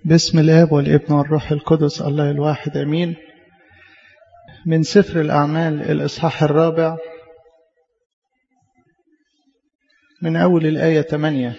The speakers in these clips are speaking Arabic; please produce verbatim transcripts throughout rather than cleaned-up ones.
باسم الآب والابن والروح القدس الله الواحد أمين. من سفر الأعمال الإصحاح الرابع من أول الآية ثمانية.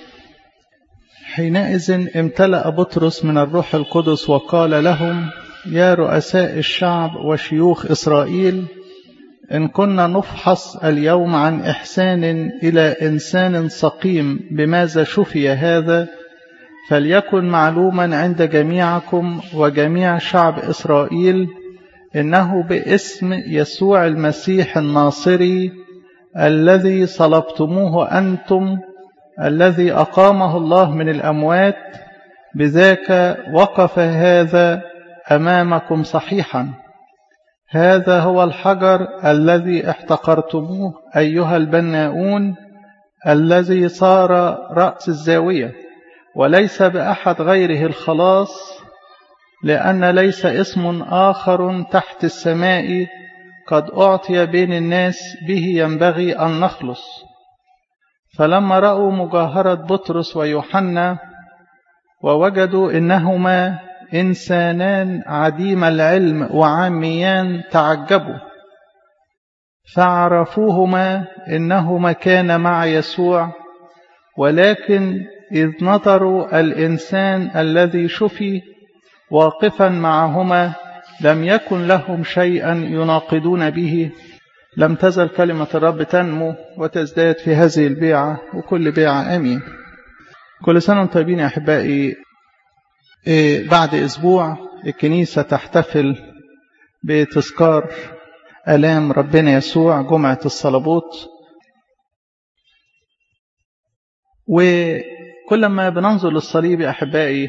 حينئذ امتلأ بطرس من الروح القدس وقال لهم: يا رؤساء الشعب وشيوخ إسرائيل، إن كنا نفحص اليوم عن إحسان إلى إنسان سقيم بماذا شفي هذا، فليكن معلوما عند جميعكم وجميع شعب إسرائيل إنه باسم يسوع المسيح الناصري الذي صلبتموه أنتم، الذي أقامه الله من الأموات، بذاك وقف هذا أمامكم صحيحا. هذا هو الحجر الذي احتقرتموه أيها البناؤون، الذي صار رأس الزاوية، وليس بأحد غيره الخلاص، لأن ليس اسم آخر تحت السماء قد أعطي بين الناس به ينبغي أن نخلص. فلما رأوا مجاهرة بطرس ويوحنا ووجدوا إنهما إنسانان عديم العلم وعاميان تعجبوا، فعرفوهما إنهما كان مع يسوع. ولكن إذ نظروا الإنسان الذي شفي واقفا معهما لم يكن لهم شيئا يناقضون به. لم تزل كلمة الرب تنمو وتزداد في هذه البيعة وكل بيعة آمين. كل سنة وانتم طيبين يا أحبائي. بعد أسبوع الكنيسة تحتفل بتذكار آلام ربنا يسوع، جمعة الصلبوت. وكل ما بننظر للصليب يا أحبائي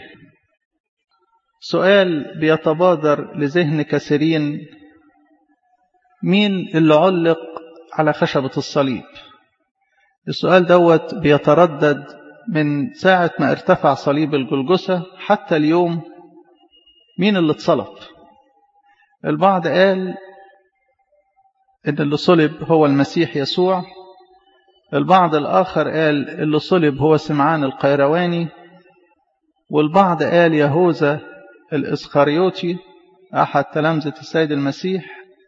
سؤال بيتبادر لذهن كثيرين: مين اللي علق على خشبة الصليب؟ السؤال دوت بيتردد من ساعة ما ارتفع صليب الجلجثة حتى اليوم. مين اللي اتصلب؟ البعض قال إن اللي صلب هو المسيح يسوع، البعض الآخر قال اللي صلب هو سمعان القيرواني، والبعض قال يهوذا الإسخريوطي أحد تلامذة السيد المسيح.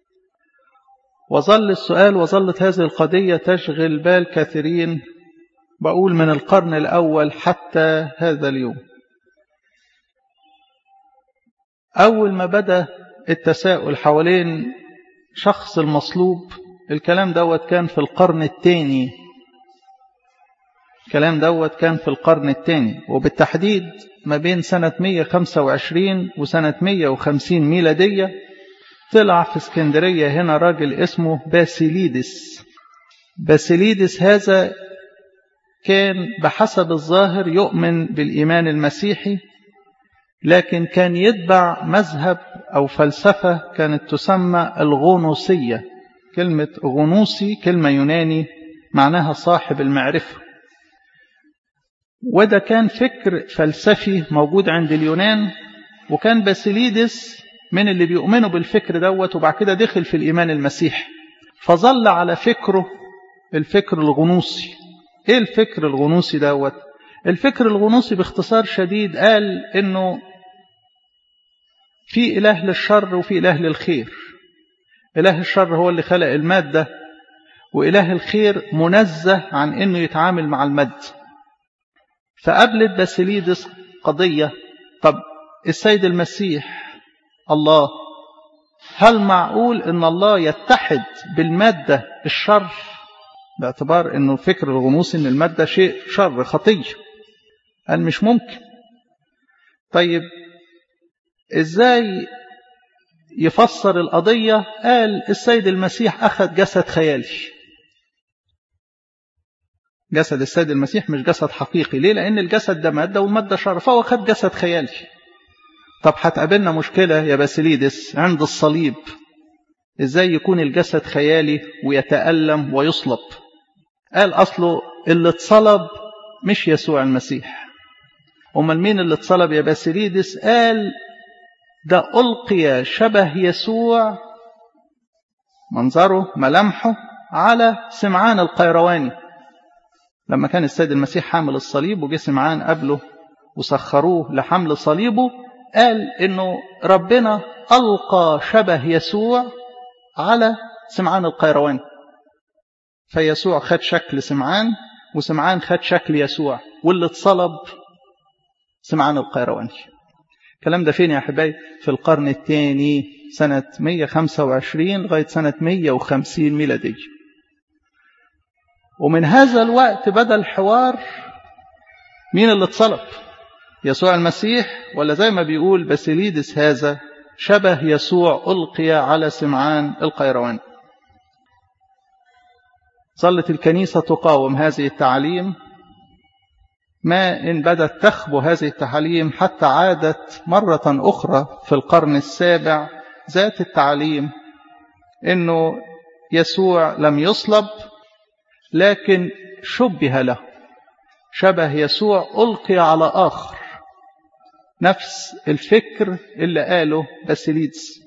وظل السؤال وظلت هذه القضية تشغل بال كثيرين، بقول من القرن الأول حتى هذا اليوم. أول ما بدأ التساؤل حوالين شخص المصلوب، الكلام دوت كان في القرن الثاني الكلام دوت كان في القرن الثاني وبالتحديد ما بين سنة مئة وخمسة وعشرين وسنة مئة وخمسين ميلادية. طلع في اسكندرية هنا راجل اسمه باسيليدس. باسيليدس هذا كان بحسب الظاهر يؤمن بالإيمان المسيحي، لكن كان يتبع مذهب أو فلسفة كانت تسمى الغنوصية. كلمة غنوصي كلمة يوناني معناها صاحب المعرفة، وده كان فكر فلسفي موجود عند اليونان. وكان باسيليدس من اللي بيؤمنوا بالفكر دوت، وبعد كده دخل في الإيمان المسيحي، فظل على فكره الفكر الغنوصي. ايه الفكر الغنوصي دوت؟ الفكر الغنوصي باختصار شديد قال انه في إله للشر وفي إله للخير. إله الشر هو اللي خلق المادة، وإله الخير منزه عن انه يتعامل مع المادة. فقابلت باسيليدس قضية: طب السيد المسيح الله، هل معقول ان الله يتحد بالمادة الشر؟ باعتبار انه الفكر الغنوصي ان المادة شيء شر خطية. قال مش ممكن. طيب ازاي يفسر القضية؟ قال السيد المسيح اخذ جسد خيالي. جسد السيد المسيح مش جسد حقيقي. ليه؟ لان الجسد ده مادة والمادة شر، فهو اخذ جسد خيالي. طب هتقابلنا مشكلة يا باسيليدس عند الصليب. ازاي يكون الجسد خيالي ويتألم ويصلب؟ قال اصله اللي اتصلب مش يسوع المسيح. امال مين اللي اتصلب يا باسيليدس؟ قال ده ألقي شبه يسوع، منظره ملامحه على سمعان القيرواني. لما كان السيد المسيح حامل الصليب وجه سمعان قبله وسخروه لحمل صليبه، قال إنه ربنا ألقى شبه يسوع على سمعان القيرواني، فيسوع خد شكل سمعان وسمعان خد شكل يسوع، واللي اتصلب سمعان القيرواني. الكلام ده فين يا أحبائي؟ في القرن الثاني سنة مئة وخمسة وعشرين لغاية سنة مئة وخمسين ميلادية. ومن هذا الوقت بدأ الحوار مين اللي اتصلب، يسوع المسيح ولا زي ما بيقول باسيليدس هذا شبه يسوع ألقي على سمعان القيرواني. ظلت الكنيسة تقاوم هذه التعاليم، ما إن بدأت تخبو هذه التعاليم حتى عادت مرة أخرى في القرن السابع ذات التعاليم إنه يسوع لم يصلب لكن شبه له، شبه يسوع ألقي على آخر، نفس الفكر اللي قاله باسيليدس.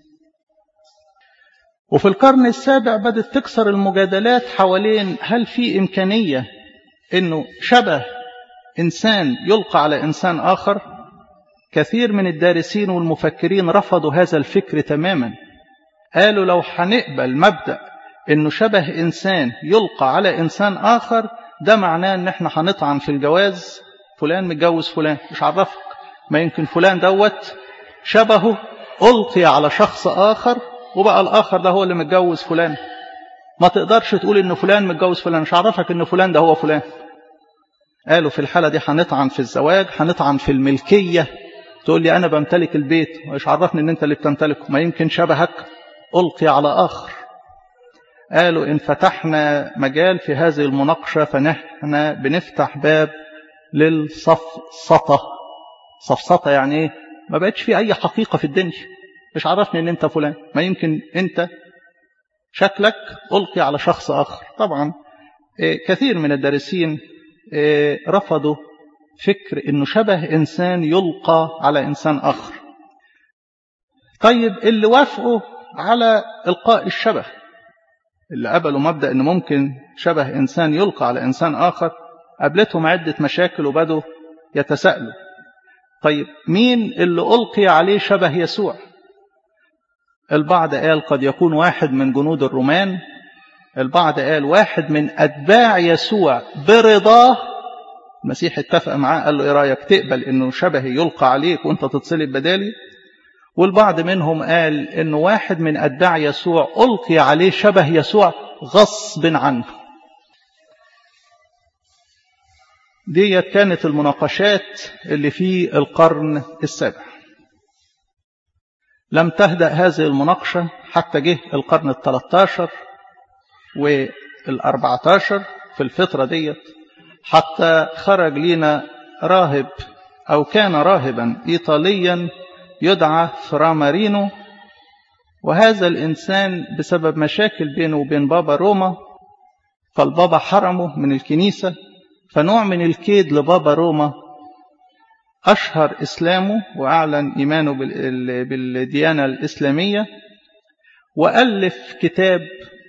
وفي القرن السابع بدأت تكسر المجادلات حوالين هل في إمكانية إنه شبه إنسان يلقى على إنسان آخر. كثير من الدارسين والمفكرين رفضوا هذا الفكر تماما، قالوا لو هنقبل مبدأ إنه شبه إنسان يلقى على إنسان آخر ده معناه إن إحنا هنطعن في الجواز، فلان متجوز فلان، مش عرفك، ما يمكن فلان دوت شبهه ألقي على شخص آخر وبقى الآخر ده هو اللي متجوز فلان، ما تقدرش تقول إن فلان متجوز فلان، مش عرفك إن فلان ده هو فلان. قالوا في الحالة دي هنطعن في الزواج، هنطعن في الملكية، تقول لي أنا بمتلك البيت ومش عرفني إن أنت اللي بتمتلكه، ما يمكن شبهك ألقي على آخر. قالوا إن فتحنا مجال في هذه المناقشة فنحن بنفتح باب للصفصطة. صفصطة يعني إيه؟ ما بقتش في أي حقيقة في الدنيا، مش عرفني إن أنت فلان، ما يمكن أنت شكلك ألقي على شخص آخر. طبعا كثير من الدارسين رفضوا فكر إنه شبه إنسان يلقى على إنسان آخر. طيب اللي وافقوا على إلقاء الشبه، اللي قبلوا مبدأ إنه ممكن شبه إنسان يلقى على إنسان آخر، قابلتهم عدة مشاكل وبدوا يتساءلوا طيب مين اللي ألقي عليه شبه يسوع؟ البعض قال قد يكون واحد من جنود الرومان، البعض قال واحد من أتباع يسوع برضاه، المسيح اتفق معاه قال له إيه رأيك تقبل إنه شبهي يلقى عليك وانت تتصلب بدالي؟ والبعض منهم قال إنه واحد من أتباع يسوع ألقي عليه شبه يسوع غصب عنه. دي كانت المناقشات اللي في القرن السابع. لم تهدأ هذه المناقشة حتى جه القرن الثلاثاشر والأربعتاشر. في الفترة ديت حتى خرج لنا راهب أو كان راهبا إيطاليا يدعى فرامارينو، وهذا الإنسان بسبب مشاكل بينه وبين بابا روما فالبابا حرمه من الكنيسة، فنوع من الكيد لبابا روما أشهر إسلامه وأعلن إيمانه بالديانة الإسلامية، وألف كتاب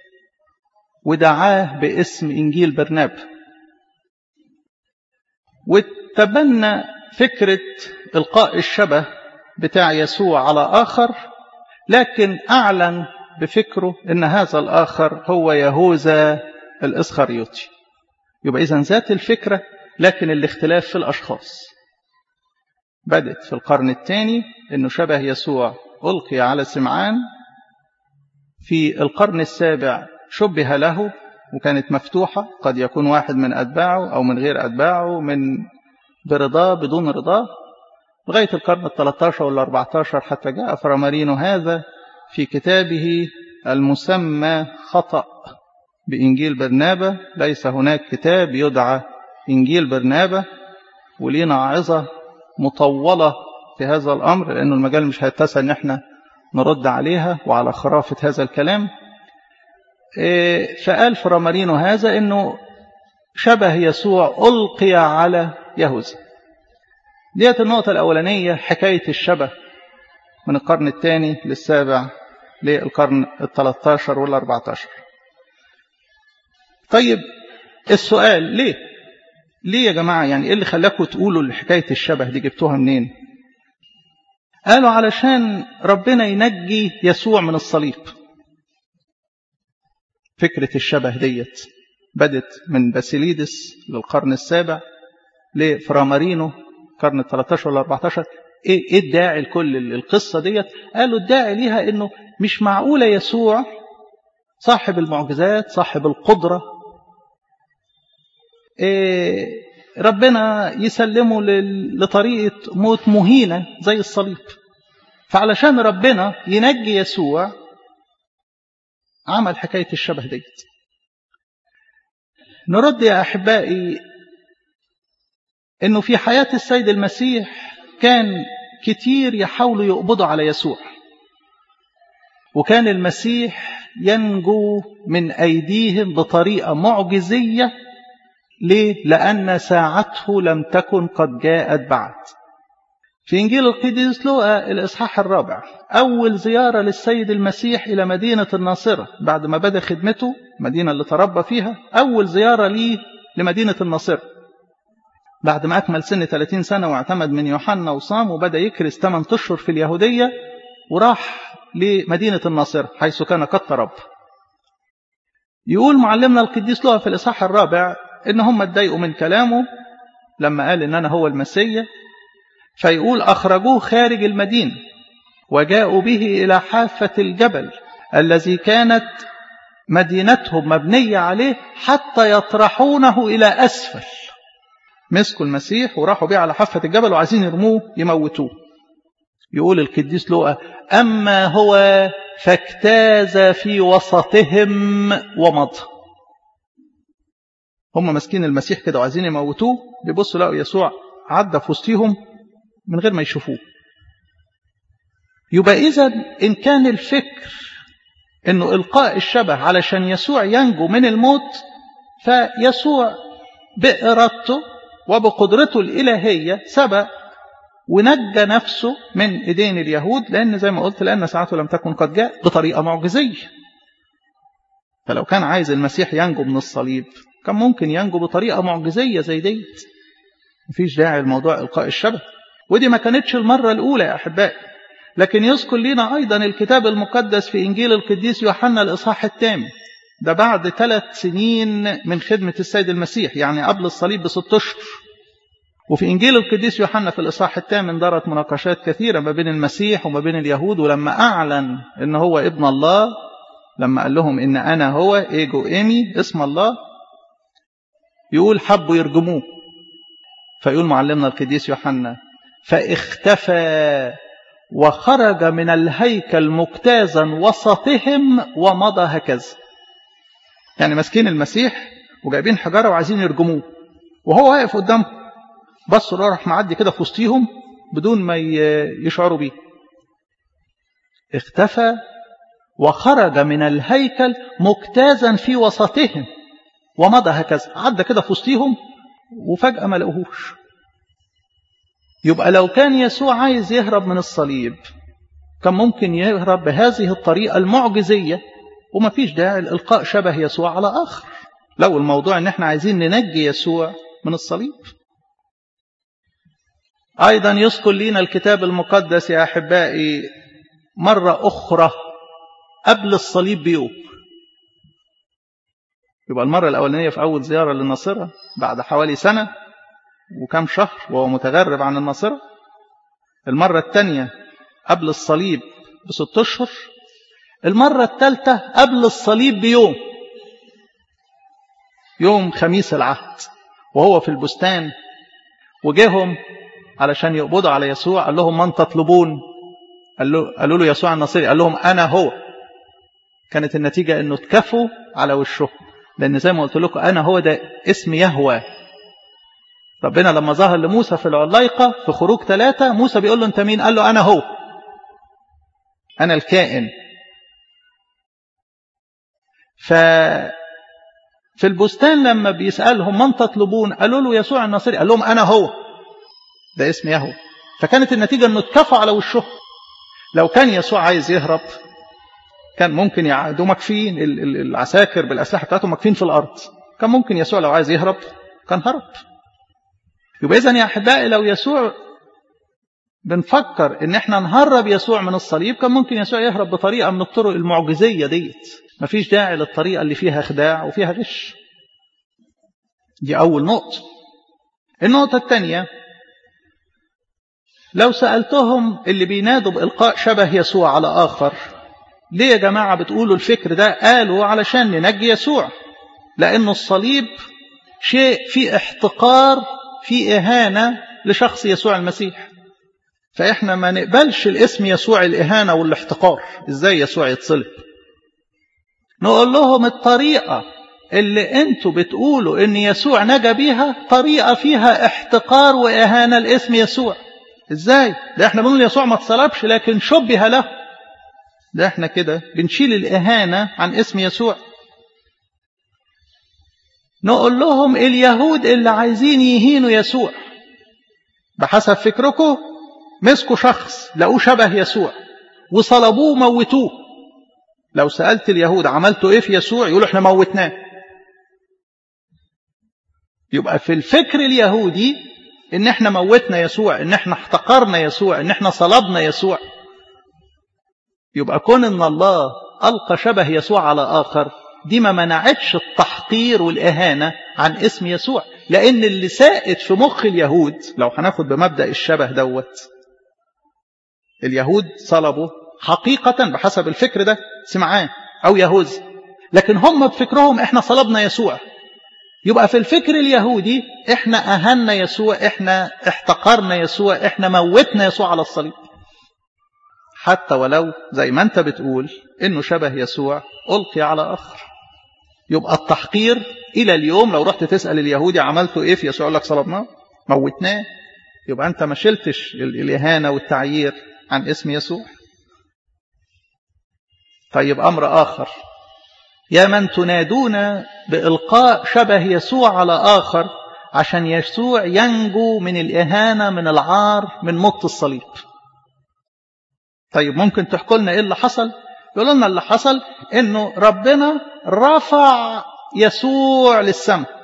ودعاه باسم إنجيل برناب، وتبنى فكرة إلقاء الشبه بتاع يسوع على آخر، لكن أعلن بفكره إن هذا الآخر هو يهوذا الإسخريوطي. يبقى إذن ذات الفكرة لكن الاختلاف في الأشخاص. بدأت في القرن الثاني إنه شبه يسوع ألقي على سمعان، في القرن السابع شبه له وكانت مفتوحة، قد يكون واحد من أتباعه أو من غير أتباعه، من برضاه بدون رضاه، لغاية القرن الثلاثاشر والأربعتاشر حتى جاء فرامارينو هذا في كتابه المسمى خطأ بإنجيل برنابا. ليس هناك كتاب يدعى إنجيل برنابا، ولينا عظة مطولة في هذا الأمر لأنه المجال مش هيتسع إن احنا نرد عليها وعلى خرافة هذا الكلام. فقال فرامارينو هذا إنه شبه يسوع ألقي على يهوذا. ديت النقطة الأولانية، حكاية الشبه من القرن الثاني للسابع للقرن الثلاثاشر والأربعتاشر. طيب السؤال ليه؟ ليه يا جماعة؟ يعني إيه اللي خلاكم تقولوا حكاية الشبه دي؟ جبتوها منين؟ قالوا علشان ربنا ينجي يسوع من الصليب. فكرة الشبه ديت بدت من باسيليدس للقرن السابع لفرامارينو قرن الثلاثاشر والأربعتاشر. ايه ايه الداعي لكل القصة ديت؟ قالوا الداعي ليها انه مش معقولة يسوع صاحب المعجزات صاحب القدرة إيه ربنا يسلمه لطريقة موت مهينة زي الصليب. فعلشان ربنا ينجي يسوع عمل حكاية الشبه ديت. نرد يا أحبائي إنه في حياة السيد المسيح كان كتير يحاولوا يقبضوا على يسوع، وكان المسيح ينجو من أيديهم بطريقة معجزية. ليه؟ لأن ساعته لم تكن قد جاءت بعد. في إنجيل القديس لوقا الإصحاح الرابع أول زيارة للسيد المسيح إلى مدينة الناصرة بعد ما بدأ خدمته، مدينة اللي تربى فيها، أول زيارة ليه لمدينة الناصرة بعد ما أكمل سن ثلاثين سنة واعتمد من يوحنا وصام وبدأ يكرس ثمانية أشهر في اليهودية، وراح لمدينة الناصرة حيث كان قد تربى. يقول معلمنا القديس لوقا في الإصحاح الرابع إن هم اتضايقوا من كلامه لما قال إن أنا هو المسيح، فيقول أخرجوه خارج المدينة وجاءوا به إلى حافة الجبل الذي كانت مدينتهم مبنية عليه حتى يطرحونه إلى أسفل. مسكوا المسيح وراحوا بيه على حافة الجبل وعايزين يرموه يموتوه. يقول القديس لوقا أما هو فاجتاز في وسطهم ومضى. هم ماسكين المسيح كده وعايزين يموتوه، بيبصوا لقوا يسوع عدى في وسطهم من غير ما يشوفوه. يبقى إذن إن كان الفكر إنه إلقاء الشبه علشان يسوع ينجو من الموت، فيسوع بإرادته وبقدرته الإلهية سبق ونجى نفسه من إيدين اليهود، لأن زي ما قلت لأن ساعته لم تكن قد جاء بطريقة معجزية. فلو كان عايز المسيح ينجو من الصليب كان ممكن ينجو بطريقة معجزية زي ديت. مفيش داعي لموضوع إلقاء الشبه، ودي ما كانتش المرة الأولى يا أحبائي. لكن يذكر لنا أيضا الكتاب المقدس في إنجيل القديس يوحنا الإصحاح الثامن، ده بعد ثلاث سنين من خدمة السيد المسيح، يعني قبل الصليب بست أشهر. وفي إنجيل القديس يوحنا في الإصحاح الثامن دارت مناقشات كثيرة ما بين المسيح وما بين اليهود. ولما أعلن إن هو ابن الله، لما قال لهم إن أنا هو إيجو إيمي اسم الله، يقول حبوا يرجموه. فيقول معلمنا القديس يوحنا فاختفى وخرج من الهيكل مجتازا وسطهم ومضى هكذا. يعني ماسكين المسيح وجايبين حجارة وعايزين يرجموه، وهو واقف قدامهم، بصوا له راح معدي كده في وسطيهم بدون ما يشعروا بيه. اختفى وخرج من الهيكل مجتازا في وسطهم ومضى هكذا، عدى كده في وسطيهم وفجأة ما لقوهوش. يبقى لو كان يسوع عايز يهرب من الصليب كان ممكن يهرب بهذه الطريقة المعجزية، وما فيش داعي لإلقاء شبه يسوع على آخر لو الموضوع ان احنا عايزين ننجي يسوع من الصليب. أيضا يذكر لنا الكتاب المقدس يا أحبائي مرة أخرى قبل الصليب بيوم. يبقى المرة الأولانية في أول زيارة للناصرة بعد حوالي سنة وكم شهر وهو متغرب عن الناصرة. المرة الثانية قبل الصليب بست أشهر. المرة الثالثة قبل الصليب بيوم، يوم خميس العهد، وهو في البستان وجاهم علشان يقبضوا على يسوع. قال لهم من تطلبون؟ قالوا له يسوع الناصري. قال لهم أنا هو. كانت النتيجة أنه اتكفوا على وشه، لأن زي ما قلت لكم أنا هو ده اسم يهوه. ربنا لما ظهر لموسى في العلايقة في خروج ثلاثة، موسى بيقول له أنت مين؟ قال له أنا هو، أنا الكائن. ففي البستان لما بيسألهم من تطلبون قالوا له يسوع الناصري. قال لهم أنا هو، ده اسم يهوه. فكانت النتيجة أنه اتكفوا على وشه. لو كان يسوع عايز يهرب كان ممكن يعادوا مكفين، العساكر بالأسلحة بتاعتهم مكفين في الأرض. كان ممكن يسوع لو عايز يهرب كان هرب، يبقى إذن يا أحبائي لو يسوع بنفكر إن إحنا نهرب يسوع من الصليب، كان ممكن يسوع يهرب بطريقة من الطرق المعجزية ديت، مفيش داعي للطريقة اللي فيها خداع وفيها غش. دي أول نقطة. النقطة الثانية، لو سألتهم اللي بينادوا بإلقاء شبه يسوع على آخر، ليه يا جماعة بتقولوا الفكر ده؟ قالوا علشان ننجي يسوع، لأنه الصليب شيء فيه احتقار، فيه إهانة لشخص يسوع المسيح، فإحنا ما نقبلش الاسم يسوع الإهانة والاحتقار. إزاي يسوع يتصلب؟ نقول لهم الطريقة اللي انتوا بتقولوا ان يسوع نجا بيها طريقة فيها احتقار وإهانة لاسم يسوع. إزاي؟ ده احنا بنقول يسوع ما اتصلبش لكن شبه له، ده احنا كده بنشيل الإهانة عن اسم يسوع. نقول لهم اليهود اللي عايزين يهينوا يسوع بحسب فكركم مسكوا شخص لقوه شبه يسوع وصلبوه موتوه. لو سألت اليهود عملتوا ايه في يسوع يقولوا احنا موتناه. يبقى في الفكر اليهودي ان احنا موتنا يسوع، ان احنا احتقرنا يسوع، ان احنا صلبنا يسوع. يبقى كون ان الله ألقى شبه يسوع على آخر دي ما منعتش التحقير والإهانة عن اسم يسوع، لأن اللي سائد في مخ اليهود لو هناخد بمبدأ الشبه دوت، اليهود صلبوا حقيقة بحسب الفكر ده سمعان أو يهوذا، لكن هم بفكرهم احنا صلبنا يسوع. يبقى في الفكر اليهودي احنا أهنا يسوع، احنا احتقرنا يسوع، احنا موتنا يسوع على الصليب، حتى ولو زي ما انت بتقول انه شبه يسوع ألقي على آخر. يبقى التحقير إلى اليوم لو رحت تسأل اليهودي عملتوا ايه في يسوع يقول لك صلبناه موتناه. يبقى انت ما شلتش الإهانة والتعيير عن اسم يسوع. طيب أمر آخر، يا من تنادون بإلقاء شبه يسوع على آخر عشان يسوع ينجو من الإهانة، من العار، من موت الصليب. طيب ممكن تحكوا لنا إيه اللي حصل؟ يقولوا لنا اللي حصل إنه ربنا رفع يسوع للسماء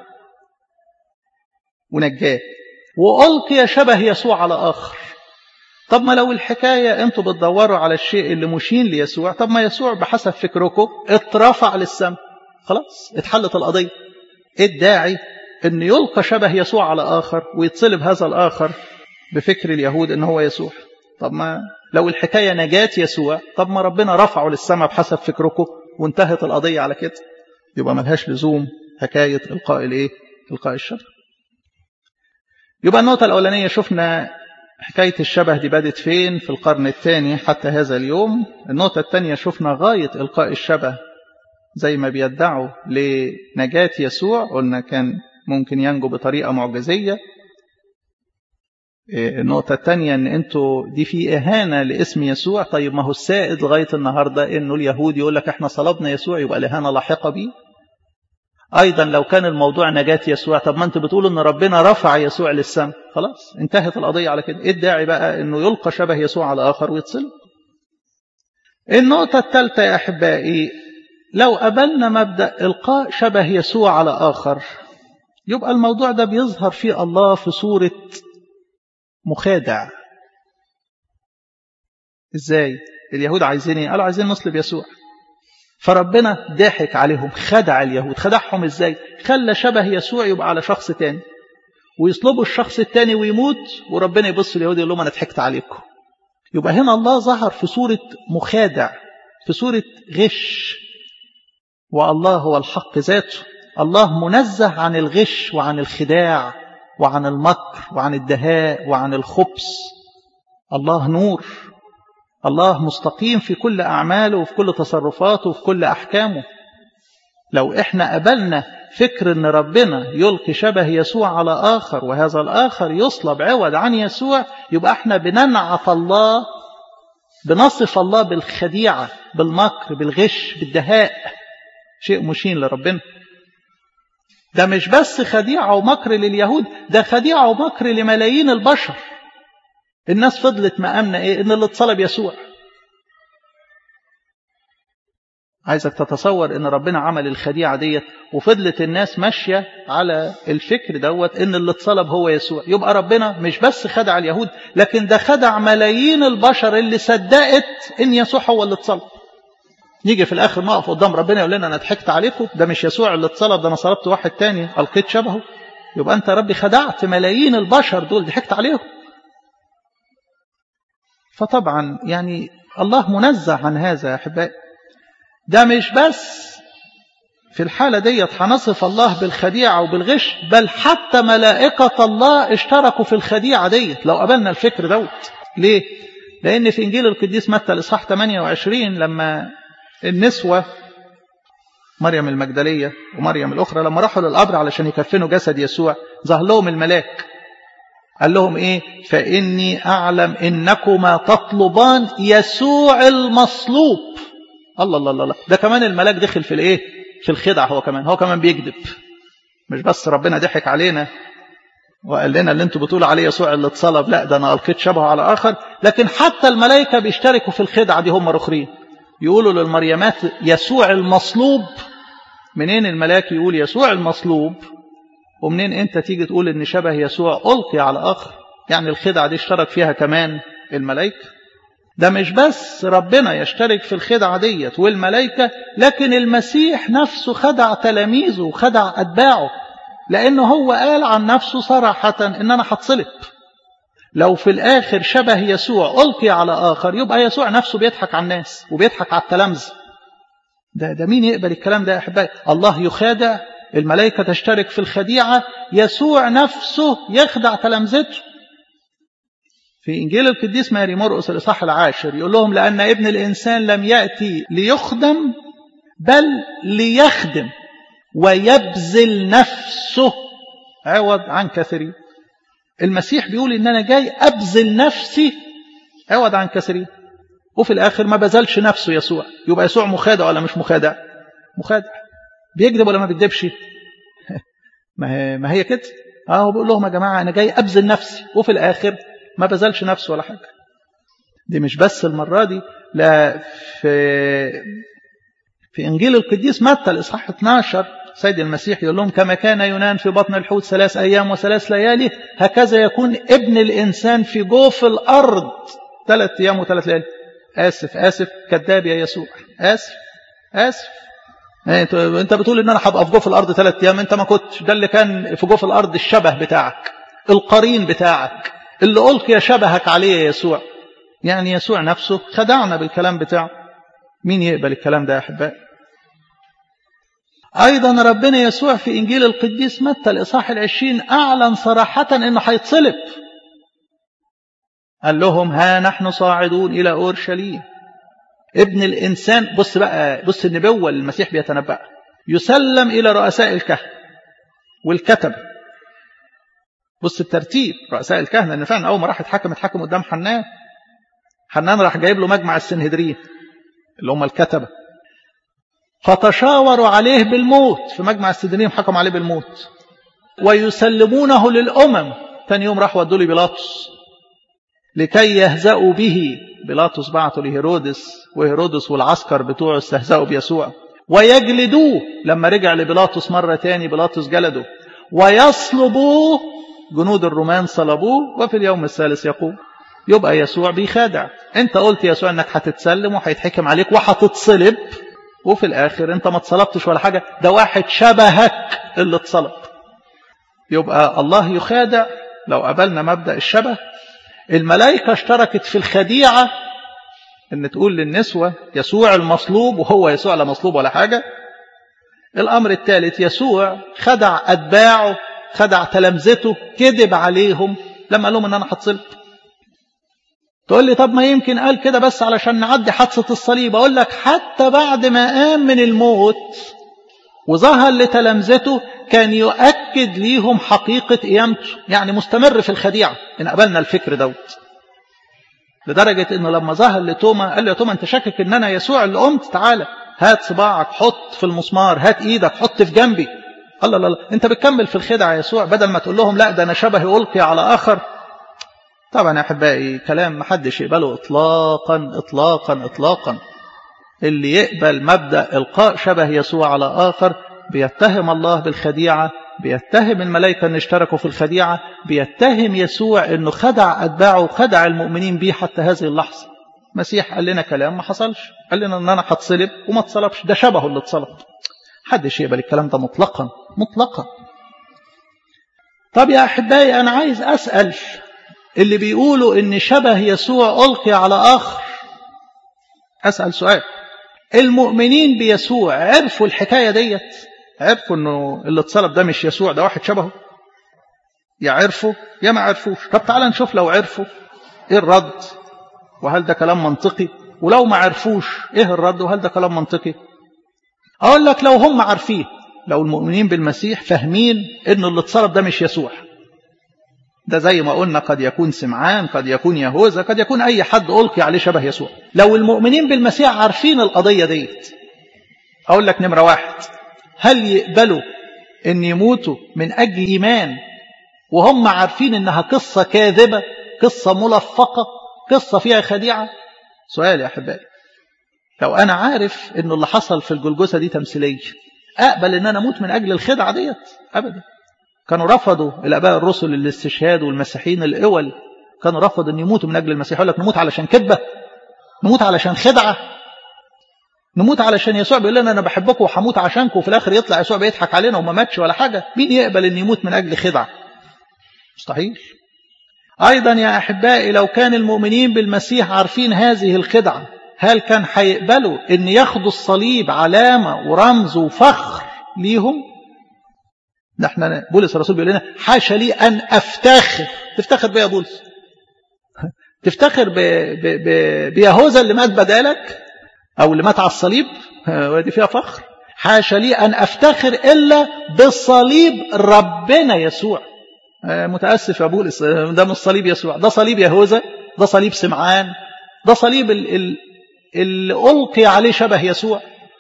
ونجاه وألقي شبه يسوع على آخر. طب ما لو الحكاية انتوا بتدوروا على الشيء اللي مشين ليسوع، طب ما يسوع بحسب فكركم اترفع للسماء، خلاص اتحلت القضية. ايه الداعي ان يلقى شبه يسوع على آخر ويتصلب هذا الآخر بفكر اليهود ان هو يسوع؟ طب ما لو الحكاية نجاة يسوع، طب ما ربنا رفعه للسماء بحسب فكركم وانتهت القضية على كده. يبقى ملهاش لزوم حكاية إلقاء الايه؟ إلقاء الشبه. يبقى النقطة الأولانية شفنا حكاية الشبه دي بدت فين في القرن الثاني حتى هذا اليوم. النقطة الثانية شفنا غاية إلقاء الشبه زي ما بيدعوا لنجاة يسوع، قلنا كان ممكن ينجو بطريقة معجزية. النقطة الثانية ان انتوا دي في إهانة لاسم يسوع. طيب ما هو السائد لغاية النهاردة انه اليهود يقول لك احنا صلبنا يسوع، يبقى الإهانة لاحقة بيه. أيضا لو كان الموضوع نجاة يسوع، طب ما أنت بتقول أن ربنا رفع يسوع للسماء، خلاص انتهت القضية على كده. إيه الداعي بقى أنه يلقى شبه يسوع على آخر ويتصلب؟ النقطة الثالثة يا أحبائي، لو قبلنا مبدأ إلقاء شبه يسوع على آخر، يبقى الموضوع ده بيظهر فيه الله في صورة مخادع. إزاي؟ اليهود عايزين إيه؟ قالوا عايزين نصلب يسوع، فربنا ضحك عليهم، خدع اليهود. خدعهم ازاي؟ خلى شبه يسوع يبقى على شخص تاني ويصلبوا الشخص التاني ويموت، وربنا يبص اليهود يقول لهم انا ضحكت عليكم. يبقى هنا الله ظهر في صورة مخادع، في صورة غش، والله هو الحق ذاته. الله منزه عن الغش وعن الخداع وعن المكر وعن الدهاء وعن الخبث. الله نور، الله مستقيم في كل أعماله وفي كل تصرفاته وفي كل أحكامه. لو إحنا قبلنا فكر أن ربنا يلقي شبه يسوع على آخر وهذا الآخر يصلب عوض عن يسوع، يبقى إحنا بننعت الله، بنصف الله بالخديعة، بالمكر، بالغش، بالدهاء، شيء مشين لربنا. ده مش بس خديعة ومكر لليهود، ده خديعة ومكر لملايين البشر. الناس فضلت مأمنة إيه؟ إن اللي اتصلب يسوع. عايزك تتصور ان ربنا عمل الخديعة ديت وفضلت الناس ماشية على الفكر دوت ان اللي اتصلب هو يسوع. يبقى ربنا مش بس خدع اليهود، لكن ده خدع ملايين البشر اللي صدقت ان يسوع هو اللي اتصلب. نيجي في الاخر نقف قدام ربنا يقول لنا انا ضحكت عليكم، ده مش يسوع اللي اتصلب، ده انا صلبت واحد تاني القيت شبهه. يبقى انت يا ربي خدعت ملايين البشر دول، ضحكت عليهم. فطبعا يعني الله منزه عن هذا يا احبائي. ده مش بس في الحالة ديت هنصف الله بالخديعة وبالغش، بل حتى ملائكة الله اشتركوا في الخديعة ديت لو قبلنا الفكر دوت. ليه؟ لأن في إنجيل القديس متى الإصحاح ثمانية وعشرين لما النسوة مريم المجدلية ومريم الأخرى لما راحوا للقبر علشان يكفنوا جسد يسوع، ظهر لهم الملاك قال لهم إيه؟ فإني أعلم إنكما تطلبان يسوع المصلوب. الله الله الله، ده كمان الملاك دخل في الإيه؟ في الخدع. هو كمان هو كمان بيكذب. مش بس ربنا ضحك علينا وقال لنا اللي انتوا بتقولوا عليه يسوع اللي اتصلب، لا ده انا القيت شبهه على اخر. لكن حتى الملائكه بيشتركوا في الخدعه دي، هم الاخرين يقولوا للمريمات يسوع المصلوب. منين الملاك يقول يسوع المصلوب ومنين انت تيجي تقول ان شبه يسوع ألقي على اخر؟ يعني الخدعه دي اشترك فيها كمان الملائكه. ده مش بس ربنا يشترك في الخدعة ديت والملائكة، لكن المسيح نفسه خدع تلاميذه وخدع أتباعه، لأنه هو قال عن نفسه صراحة إن أنا هتصلب. لو في الآخر شبه يسوع ألقي على آخر، يبقى يسوع نفسه بيضحك على الناس وبيضحك على التلامذة. ده, ده مين يقبل الكلام ده يا أحبائي؟ الله يخادع، الملائكة تشترك في الخديعة، يسوع نفسه يخدع تلامذته. في إنجيل القديس ماري مرقس الإصحاح العاشر يقول لهم لأن ابن الإنسان لم يأتي ليخدم بل ليخدم ويبذل نفسه عوض عن كثيرين. المسيح بيقول إن أنا جاي أبذل نفسي عوض عن كثيرين، وفي الآخر ما بذلش نفسه يسوع. يبقى يسوع مخادع ولا مش مخادع؟ مخادع. بيكذب ولا ما بيكذبش؟ ما هي ما هي كده. اه بيقول لهم يا جماعة أنا جاي أبذل نفسي، وفي الآخر ما بذلش نفسه ولا حاجة. دي مش بس المرة دي، لا في في إنجيل القديس متى الإصحاح اثناشر سيد المسيح يقول لهم كما كان يونان في بطن الحوت ثلاث أيام وثلاث ليالي، هكذا يكون ابن الإنسان في جوف الأرض ثلاث أيام وثلاث ليالي. آسف آسف كذاب يا يسوع، آسف آسف. أنت بتقول إن أنا هبقى في جوف الأرض ثلاث أيام، أنت ما كنتش. ده اللي كان في جوف الأرض الشبه بتاعك، القرين بتاعك، اللي ألقي شبهك عليه يا يسوع. يعني يسوع نفسه خدعنا بالكلام بتاعه. مين يقبل الكلام ده يا أحبائي؟ أيضا ربنا يسوع في إنجيل القديس متى الإصحاح العشرين أعلن صراحة أنه هيتصلب. قال لهم ها نحن صاعدون إلى أورشليم، ابن الإنسان. بص بقى، بص النبوة اللي المسيح بيتنبأ، يسلم إلى رؤساء الكهنة والكتبة. بص الترتيب، رؤساء الكهنة، لأن فعلا أول ما راح يتحكم اتحكم قدام حنان. حنان راح جايب له مجمع السنهدرين اللي هم الكتبة، فتشاوروا عليه بالموت في مجمع السنهدرين، حكموا عليه بالموت ويسلمونه للأمم. ثاني يوم راح ودوا لي بيلاطس لكي يهزأوا به. بيلاطس بعته لهيرودس، وهيرودس والعسكر بتوعه استهزأوا بيسوع ويجلدوه. لما رجع لبيلاطس مرة تاني بيلاطس جلده، ويصلبوه. جنود الرومان صلبوه وفي اليوم الثالث يقوم. يبقى يسوع بيخادع. انت قلت يسوع انك هتتسلم وهيتحكم عليك وهتتصلب، وفي الاخر انت ما اتصلبتش ولا حاجة، ده واحد شبهك اللي اتصلب. يبقى الله يخادع لو قبلنا مبدأ الشبه. الملائكة اشتركت في الخديعة ان تقول للنسوة يسوع المصلوب، وهو يسوع لا مصلوب ولا حاجة. الامر الثالث، يسوع خدع اتباعه، خدع تلامذته، كذب عليهم لما قال لهم ان انا هتصلب. تقول لي طب ما يمكن قال كده بس علشان نعدي حادثة الصليب. اقول لك حتى بعد ما قام من الموت وظهر لتلامذته كان يؤكد ليهم حقيقة قيامته. يعني مستمر في الخديعة إن قبلنا الفكر دوت، لدرجة إنه لما ظهر لتوما قال له يا توما أنت شاكك إن أنا يسوع اللي قمت؟ تعالى هات صباعك حط في المسمار، هات إيدك حط في جنبي. الله الله الله، أنت بتكمل في الخدعة يا يسوع، بدل ما تقول لهم لا ده أنا شبهي ألقي على آخر. طبعا يا أحبائي كلام محدش يقبله إطلاقا إطلاقا إطلاقا. اللي يقبل مبدأ إلقاء شبه يسوع على آخر بيتهم الله بالخديعة، بيتهم الملائكة أن اشتركوا في الخديعة، بيتهم يسوع أنه خدع أتباعه وخدع المؤمنين به حتى هذه اللحظة. مسيح قال لنا كلام ما حصلش، قال لنا أن أنا هتصلب وما اتصلبش، ده شبهه اللي اتصلب. حدش يقبل الكلام ده مطلقا مطلقا. طب يا أحبائي، أنا عايز أسأل اللي بيقولوا أن شبه يسوع ألقي على آخر، أسأل سؤال: المؤمنين بيسوع عرفوا الحكاية ديت؟ عرفوا أنه اللي اتصلب ده مش يسوع، ده واحد شبهه؟ يا عرفوا يا ما عرفوش. طب تعالى نشوف لو عرفوا إيه الرد، وهل ده كلام منطقي؟ ولو ما عرفوش إيه الرد، وهل ده كلام منطقي؟ أقول لك لو هم عارفين، لو المؤمنين بالمسيح فاهمين أنه اللي اتصلب ده مش يسوع، ده زي ما قلنا قد يكون سمعان، قد يكون يهوذا، قد يكون أي حد ألقي عليه شبه يسوع. لو المؤمنين بالمسيح عارفين القضية ديت، أقول لك نمرة واحد: هل يقبلوا أن يموتوا من أجل إيمان وهم عارفين أنها قصة كاذبة، قصة ملفقة، قصة فيها خديعة؟ سؤال يا أحبائي، لو أنا عارف أنه اللي حصل في الجلجثة دي تمثيلية، أقبل أن أنا أموت من أجل الخدعة ديت؟ أبدا. كانوا رفضوا الآباء الرسل الاستشهاد، والمسيحيين الأول كانوا رفضوا أن يموتوا من أجل المسيح. يقول لك نموت علشان كذبة، نموت علشان خدعة، نموت علشان يسوع بيقول لنا أنا بحبكم وحموت عشانكم، وفي الآخر يطلع يسوع بيضحك علينا وما ماتش ولا حاجة. مين يقبل أن يموت من أجل خدعة؟ مستحيل. أيضا يا أحبائي، لو كان المؤمنين بالمسيح عارفين هذه الخدعة، هل كان هيقبلوا أن ياخدوا الصليب علامة ورمز وفخر ليهم؟ نحن بولس الرسول بيقول لنا: حاشا لي أن أفتخر. تفتخر بيه يا بولس؟ تفتخر بيهوذا اللي مات بدالك أو اللي مات على الصليب؟ ودي فيها فخر. حاشا لي أن أفتخر إلا بصليب ربنا يسوع. متأسف يا بولس، ده مش صليب يسوع، ده صليب يهوذا، ده صليب سمعان، ده صليب اللي ألقي عليه شبه يسوع.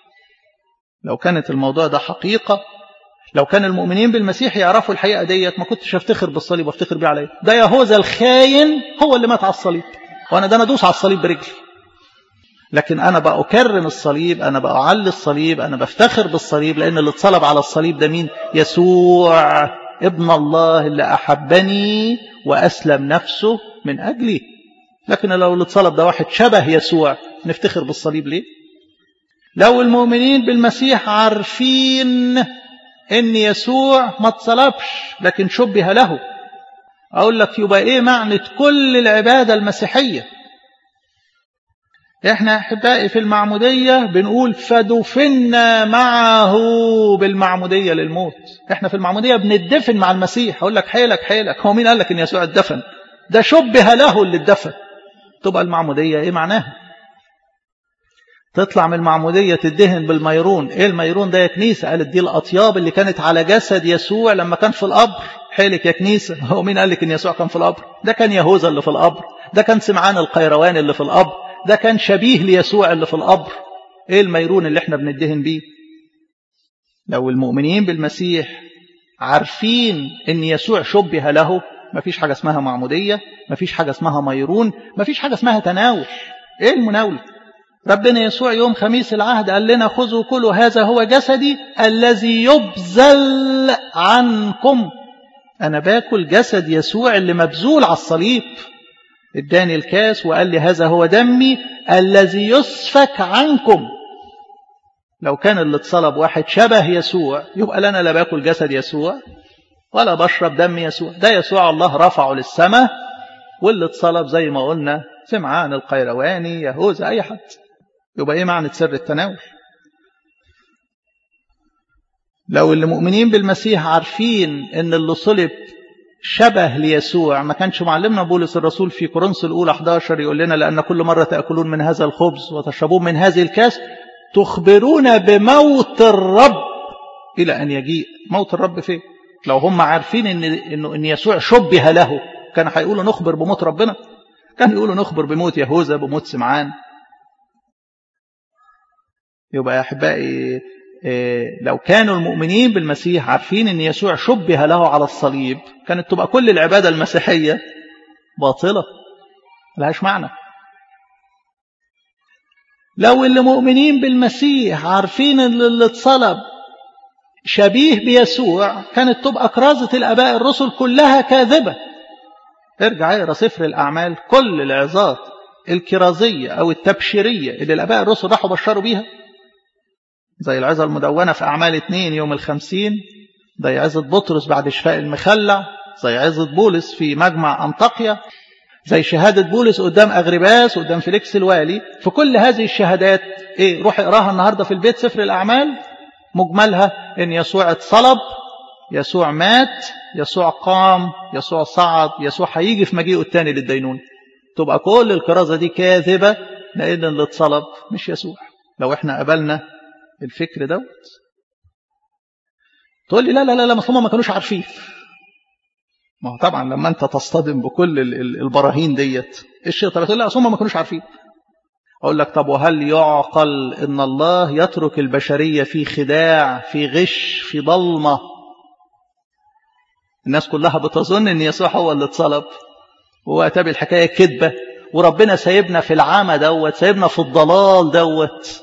لو كانت الموضوع ده حقيقة، لو كان المؤمنين بالمسيح يعرفوا الحقيقة ديت، ما كنتش افتخر بالصليب وافتخر بيه عليه. ده يهوذا الخاين هو اللي مات على الصليب، وانا ده انا ادوس على الصليب برجلي. لكن انا بقى اكرم الصليب، انا بقى اعلي الصليب، انا بفتخر بالصليب، لان اللي اتصلب على الصليب ده مين؟ يسوع ابن الله اللي احبني واسلم نفسه من اجلي. لكن لو اللي اتصلب ده واحد شبه يسوع، نفتخر بالصليب ليه؟ لو المؤمنين بالمسيح عارفين ان يسوع ما اتصلبش لكن شبه له، اقول لك يبقى ايه معنى كل العبادة المسيحية؟ احنا احبائي في المعمودية بنقول فدفنا معه بالمعمودية للموت. احنا في المعمودية بندفن مع المسيح. اقول لك حيلك حيلك، هو مين قال لك ان يسوع اتدفن؟ ده شبه له اللي اتدفن. تبقى المعمودية ايه معناها؟ تطلع من المعمودية تدهن بالميرون. ايه الميرون ده يا كنيسة؟ قالت دي الأطياب اللي كانت على جسد يسوع لما كان في القبر. حيلك يا كنيسة، هو مين قال لك ان يسوع كان في القبر؟ ده كان يهوذا اللي في القبر، ده كان سمعان القيروان اللي في القبر، ده كان شبيه ليسوع اللي في القبر. ايه الميرون اللي احنا بندهن بيه؟ لو المؤمنين بالمسيح عارفين ان يسوع شبه له، مفيش حاجة اسمها معمودية، مفيش حاجة اسمها ميرون، مفيش حاجة اسمها تناول. ايه المناول؟ ربنا يسوع يوم خميس العهد قال لنا: خذوا كلوا، هذا هو جسدي الذي يبذل عنكم. أنا باكل جسد يسوع اللي مبذول على الصليب. اداني الكاس وقال لي: هذا هو دمي الذي يسفك عنكم. لو كان اللي اتصلب واحد شبه يسوع، يبقى لنا لا باكل جسد يسوع ولا بشرب دم يسوع. ده يسوع الله رفعه للسماء، واللي اتصلب زي ما قلنا سمعان القيرواني، يهوذا، أي حد. يبقى ايه معنى سر التناول؟ لو المؤمنين بالمسيح عارفين ان اللي صلب شبه ليسوع، ما كانش معلمنا بولس الرسول في كورنثوس الاولى احد عشر يقول لنا: لان كل مره تاكلون من هذا الخبز وتشربون من هذه الكاس تخبرون بموت الرب الى ان يجيء. موت الرب فين؟ لو هم عارفين ان انه ان يسوع شبه له، كانوا هيقولوا نخبر بموت ربنا؟ كانوا يقولوا نخبر بموت يهوذا، بموت سمعان. يبقى يا أحبائي، لو كانوا المؤمنين بالمسيح عارفين أن يسوع شبه له على الصليب، كانت تبقى كل العبادة المسيحية باطلة، لهاش معنى. لو اللي مؤمنين بالمسيح عارفين ان اللي اتصلب شبيه بيسوع كانت تبقى كرازة الآباء الرسل كلها كاذبة. ارجع اقرا سفر الأعمال، كل العظات الكرازية أو التبشيرية اللي الآباء الرسل راحوا بشروا بيها، زي العظة المدونة في أعمال اتنين يوم الخمسين، زي عظة بطرس بعد شفاء المخلع، زي عظة بولس في مجمع أنطاكيا، زي شهادة بولس قدام أغرباس قدام فيليكس الوالي. في كل هذه الشهادات ايه؟ روح اقراها النهاردة في البيت، سفر الأعمال مجملها ان يسوع اتصلب، يسوع مات، يسوع قام، يسوع صعد، يسوع هيجي في مجيئه الثاني للدينون. تبقى كل الكرازة دي كاذبة، لأن اللي اتصلب مش يسوع. لو احنا قبلنا الفكر دوت. تقول لي لا لا لا لا هم ما كانوش عارفين. ما هو طبعا لما انت تصطدم بكل البراهين ديت الشيء، طب تقول لا هم ما كانوش عارفين. اقول لك طب وهل يعقل ان الله يترك البشرية في خداع، في غش، في ضلمة؟ الناس كلها بتظن ان يسوع هو اللي اتصلب، واتابع الحكاية كذبة، وربنا سايبنا في العمى دوت، سايبنا في الضلال دوت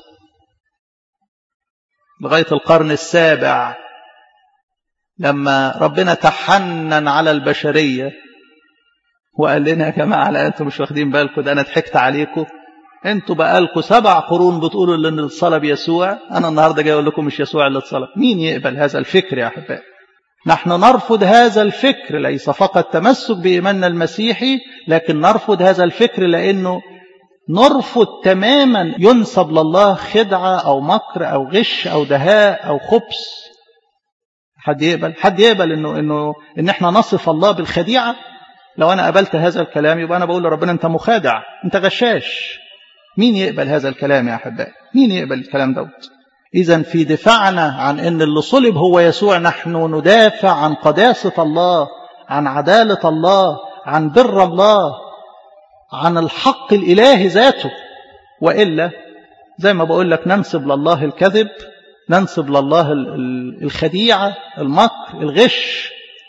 لغاية القرن السابع، لما ربنا تحنن على البشرية وقال لنا يا جماعة لا أنتم مش واخدين بالكم، ده أنا ضحكت عليكم، أنتم بقالكم سبع قرون بتقولوا اللي اتصلب يسوع، أنا النهاردة جاي أقول لكم مش يسوع اللي اتصلب. مين يقبل هذا الفكر يا أحبائي؟ نحن نرفض هذا الفكر، ليس فقط تمسك بإيماننا المسيحي، لكن نرفض هذا الفكر لأنه نرفض تماما ينسب لله خدعة أو مكر أو غش أو دهاء أو خبث. حد يقبل حد يقبل إنه إنه إن إحنا نصف الله بالخديعة؟ لو أنا قبلت هذا الكلام يبقى أنا بقول لربنا أنت مخادع، أنت غشاش. مين يقبل هذا الكلام يا أحبائي؟ مين يقبل الكلام دوت؟ إذن في دفاعنا عن إن اللي صلب هو يسوع نحن ندافع عن قداسة الله، عن عدالة الله، عن بر الله، عن الحق الإلهي ذاته. وإلا زي ما بقول لك ننسب لله الكذب، ننسب لله الخديعة، المكر، الغش.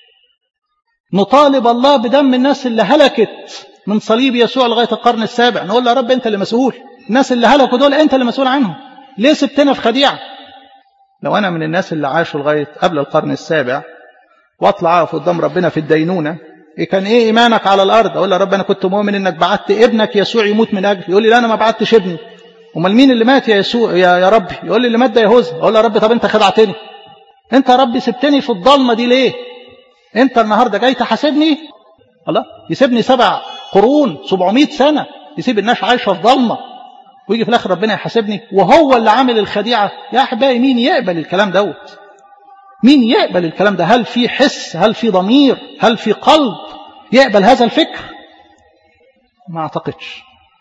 نطالب الله بدم الناس اللي هلكت من صليب يسوع لغاية القرن السابع، نقول له يا رب أنت اللي مسؤول، الناس اللي هلكوا دول أنت اللي مسؤول عنهم، ليه سبتنا في خديعة؟ لو أنا من الناس اللي عاشوا لغاية قبل القرن السابع واطلع اقف قدام ربنا في الدينونة، إيه كان ايه ايمانك على الارض؟ اقول له يا رب انا كنت مؤمن انك بعت ابنك يسوع يموت من اجلي. يقول لي لا انا ما بعتش ابني. امال مين اللي مات يا يسوع يا, يا ربي؟ يقول لي اللي مات ده يهوذا. اقول له يا رب طب انت خدعتني، انت يا رب سبتني في الضلمه دي ليه؟ انت النهارده جاي تحاسبني؟ الله يسيبني سبع قرون سبعمائة سنه، يسيب الناس عايشه في ضلمه ويجي في الاخر ربنا يحاسبني وهو اللي عامل الخديعه؟ يا احبائي مين يقبل الكلام دوت؟ مين يقبل الكلام ده؟ هل في حس؟ هل في ضمير؟ هل في قلب يقبل هذا الفكر؟ ما اعتقدش.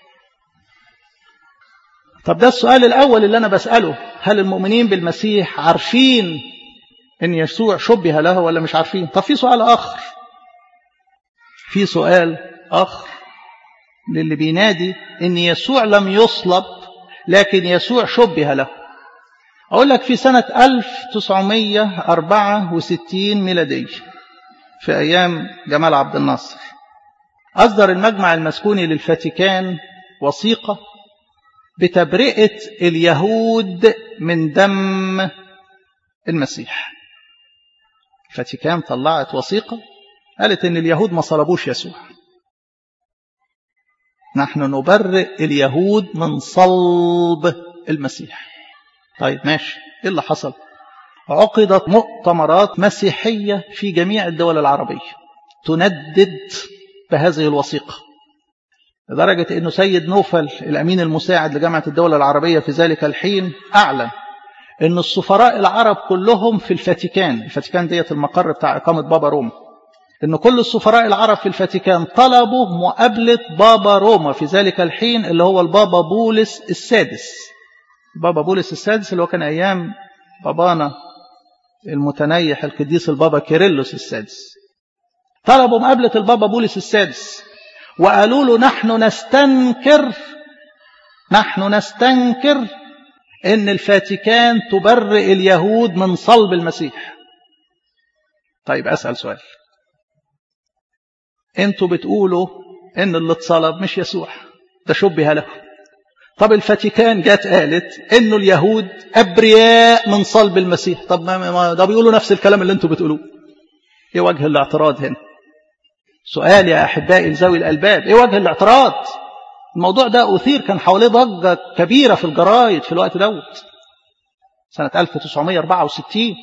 طب ده السؤال الأول اللي أنا بسأله، هل المؤمنين بالمسيح عارفين إن يسوع شبه له ولا مش عارفين؟ طب في سؤال آخر، في سؤال آخر للي بينادي إن يسوع لم يصلب لكن يسوع شبه له. أقول لك في سنة ألف وتسعمائة وأربعة وستين ميلادية في أيام جمال عبد الناصر أصدر المجمع المسكوني للفاتيكان وثيقة بتبرئة اليهود من دم المسيح. الفاتيكان طلعت وثيقة قالت إن اليهود ما صلبوش يسوع، نحن نبرئ اليهود من صلب المسيح. طيب ماشي، إيه اللي حصل؟ عقدت مؤتمرات مسيحية في جميع الدول العربية تندد بهذه الوثيقة، لدرجة أنه سيد نوفل الأمين المساعد لجامعة الدول العربية في ذلك الحين أعلن أن السفراء العرب كلهم في الفاتيكان، الفاتيكان ديت المقر بتاع إقامة بابا روما، أن كل السفراء العرب في الفاتيكان طلبوا مقابلة بابا روما في ذلك الحين اللي هو البابا بولس السادس. بابا بولس السادس اللي هو كان أيام بابانا المتنيح القديس البابا كيرلس السادس. طلبوا مقابلة البابا بولس السادس وقالوا له نحن نستنكر نحن نستنكر ان الفاتيكان تبرئ اليهود من صلب المسيح. طيب أسأل سؤال، انتوا بتقولوا ان اللي اتصلب مش يسوع، ده شبه له. طب الفاتيكان جات قالت انه اليهود ابرياء من صلب المسيح. طب ما ده بيقولوا نفس الكلام اللي انتوا بتقولوه. ايه وجه الاعتراض هنا؟ سؤال يا احبائي لذوي الالباب، ايه وجه الاعتراض؟ الموضوع ده اثير، كان حواليه ضجه كبيره في الجرايد في الوقت دوت سنه ألف وتسعمائة وأربعة وستين.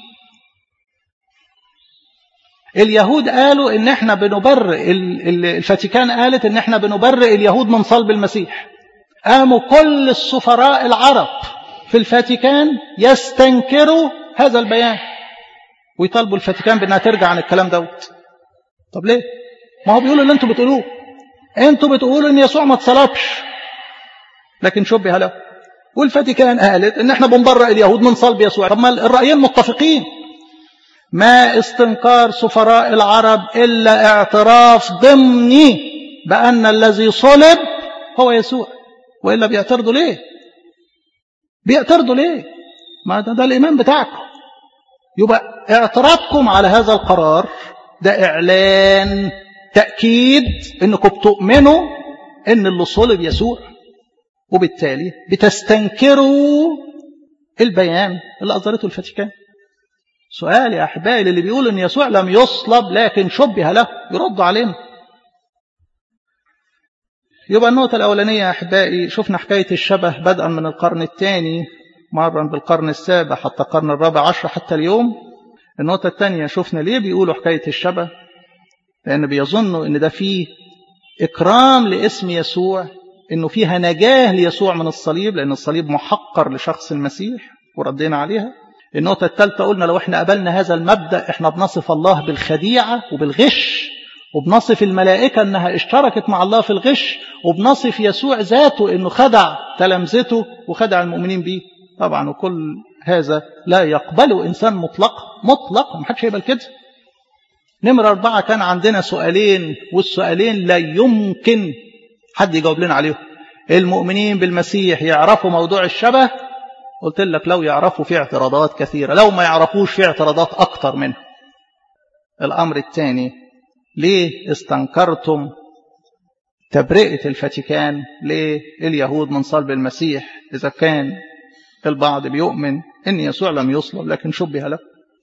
اليهود قالوا ان احنا بنبرئ، الفاتيكان قالت ان احنا بنبرئ اليهود من صلب المسيح. قاموا كل السفراء العرب في الفاتيكان يستنكروا هذا البيان ويطالبوا الفاتيكان بانها ترجع عن الكلام دوت. طب ليه؟ ما هو بيقولوا اللي انتوا بتقولوه، انتوا بتقولوا ان يسوع ما اتصلبش لكن شبه له، والفاتيكان قالت ان احنا بنبرئ اليهود من صلب يسوع. طب ما الرايين متفقين. ما استنكار سفراء العرب الا اعتراف ضمني بان الذي صلب هو يسوع، والا بيعترضوا ليه؟ بيعترضوا ليه؟ ما ده, ده الايمان بتاعكم. يبقى اعتراضكم على هذا القرار ده اعلان تاكيد انكم بتؤمنوا ان اللي صلب يسوع، وبالتالي بتستنكروا البيان اللي اصدرته الفاتيكان. سؤال يا احبائي، اللي بيقول ان يسوع لم يصلب لكن شبه له يردوا علينا. يبقى النقطة الأولانية يا أحبائي، شفنا حكاية الشبه بدءا من القرن الثاني مرا بالقرن السابع حتى القرن الرابع عشر حتى اليوم. النقطة الثانية شفنا ليه بيقولوا حكاية الشبه، لأن بيظنوا أن ده فيه إكرام لاسم يسوع، أنه فيها نجاة ليسوع من الصليب، لأن الصليب محقر لشخص المسيح وردينا عليها. النقطة الثالثة قلنا لو احنا قبلنا هذا المبدأ احنا بنصف الله بالخديعة وبالغش، وبنصف الملائكة أنها اشتركت مع الله في الغش، وبنصف يسوع ذاته أنه خدع تلامذته وخدع المؤمنين به. طبعا وكل هذا لا يقبله إنسان مطلق مطلق، ما حدش يقبل كده. نمرة أربعة، كان عندنا سؤالين، والسؤالين لا يمكن حد يجاوب لنا عليهم. المؤمنين بالمسيح يعرفوا موضوع الشبه؟ قلت لك لو يعرفوا في اعتراضات كثيرة، لو ما يعرفوش في اعتراضات أكتر منها. الأمر الثاني، ليه استنكرتم تبرئة الفاتيكان لليهود من صلب المسيح إذا كان البعض بيؤمن أن يسوع لم يصلب لكن شبه له؟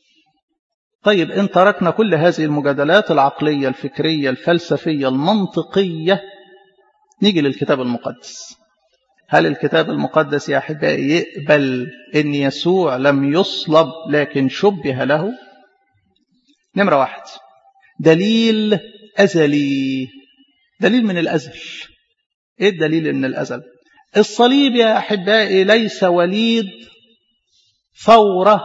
طيب إن تركنا كل هذه المجادلات العقلية الفكرية الفلسفية المنطقية، نيجي للكتاب المقدس. هل الكتاب المقدس يا أحبائي يقبل أن يسوع لم يصلب لكن شبه له؟ نمرة واحد، دليل أزلي، دليل من الأزل. إيه الدليل من الأزل؟ الصليب يا أحبائي ليس وليد ثورة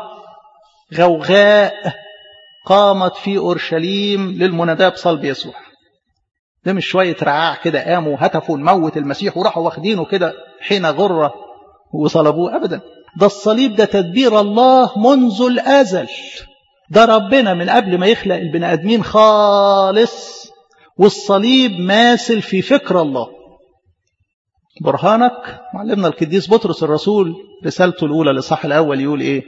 غوغاء قامت في أورشليم للمناداة بصلب يسوع. ده مش شوية رعاع كده قاموا هتفوا نموت المسيح وراحوا واخدينه كده حين غرة وصلبوه، أبدا. ده الصليب ده تدبير الله منذ الأزل. ده ربنا من قبل ما يخلق البني آدمين خالص، والصليب ماثل في فكر الله. برهانك معلمنا القديس بطرس الرسول رسالته الأولى الإصحاح الأول يقول إيه؟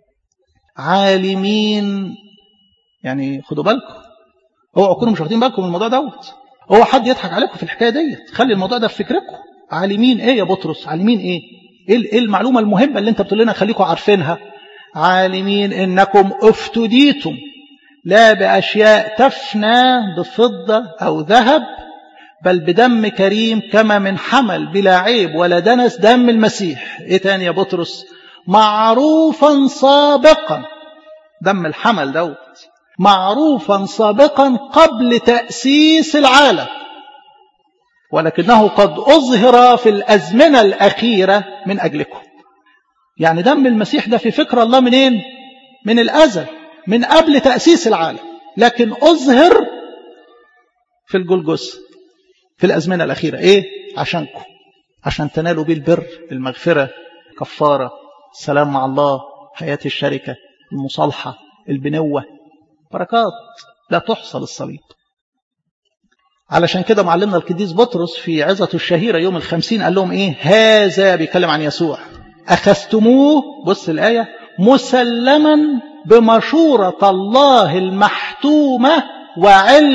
عالمين، يعني خدوا بالكم، اوعوا تكونوا مش واخدين بالكم من الموضوع دوت، هو حد يضحك عليكم في الحكايه ديت، خلي الموضوع ده في فكركم. عالمين ايه يا بطرس؟ عالمين ايه؟ ايه المعلومه المهمه اللي انت بتقول لنا خليكم عارفينها؟ عالمين انكم افتديتم لا باشياء تفنى بفضه او ذهب، بل بدم كريم كما من حمل بلا عيب ولا دنس، دم المسيح. ايه تاني يا بطرس؟ معروفا سابقا، دم الحمل دوت معروفا سابقا قبل تأسيس العالم، ولكنه قد أظهر في الأزمنة الأخيرة من أجلكم. يعني دم المسيح ده في فكر الله منين؟ من الأزل، من قبل تأسيس العالم، لكن أظهر في الجلجثة في الأزمنة الأخيرة. إيه؟ عشانكم، عشان تنالوا به البر، المغفرة، كفارة، السلام مع الله، حياة الشركة، المصالحة، البنوة، بركات لا تحصى للصليب. علشان كده معلمنا القديس بطرس في عظته الشهيرة يوم الخمسين قال لهم إيه؟ هذا بيتكلم عن يسوع أخذتموه، بص الآية، مسلما بمشورة الله المحتومة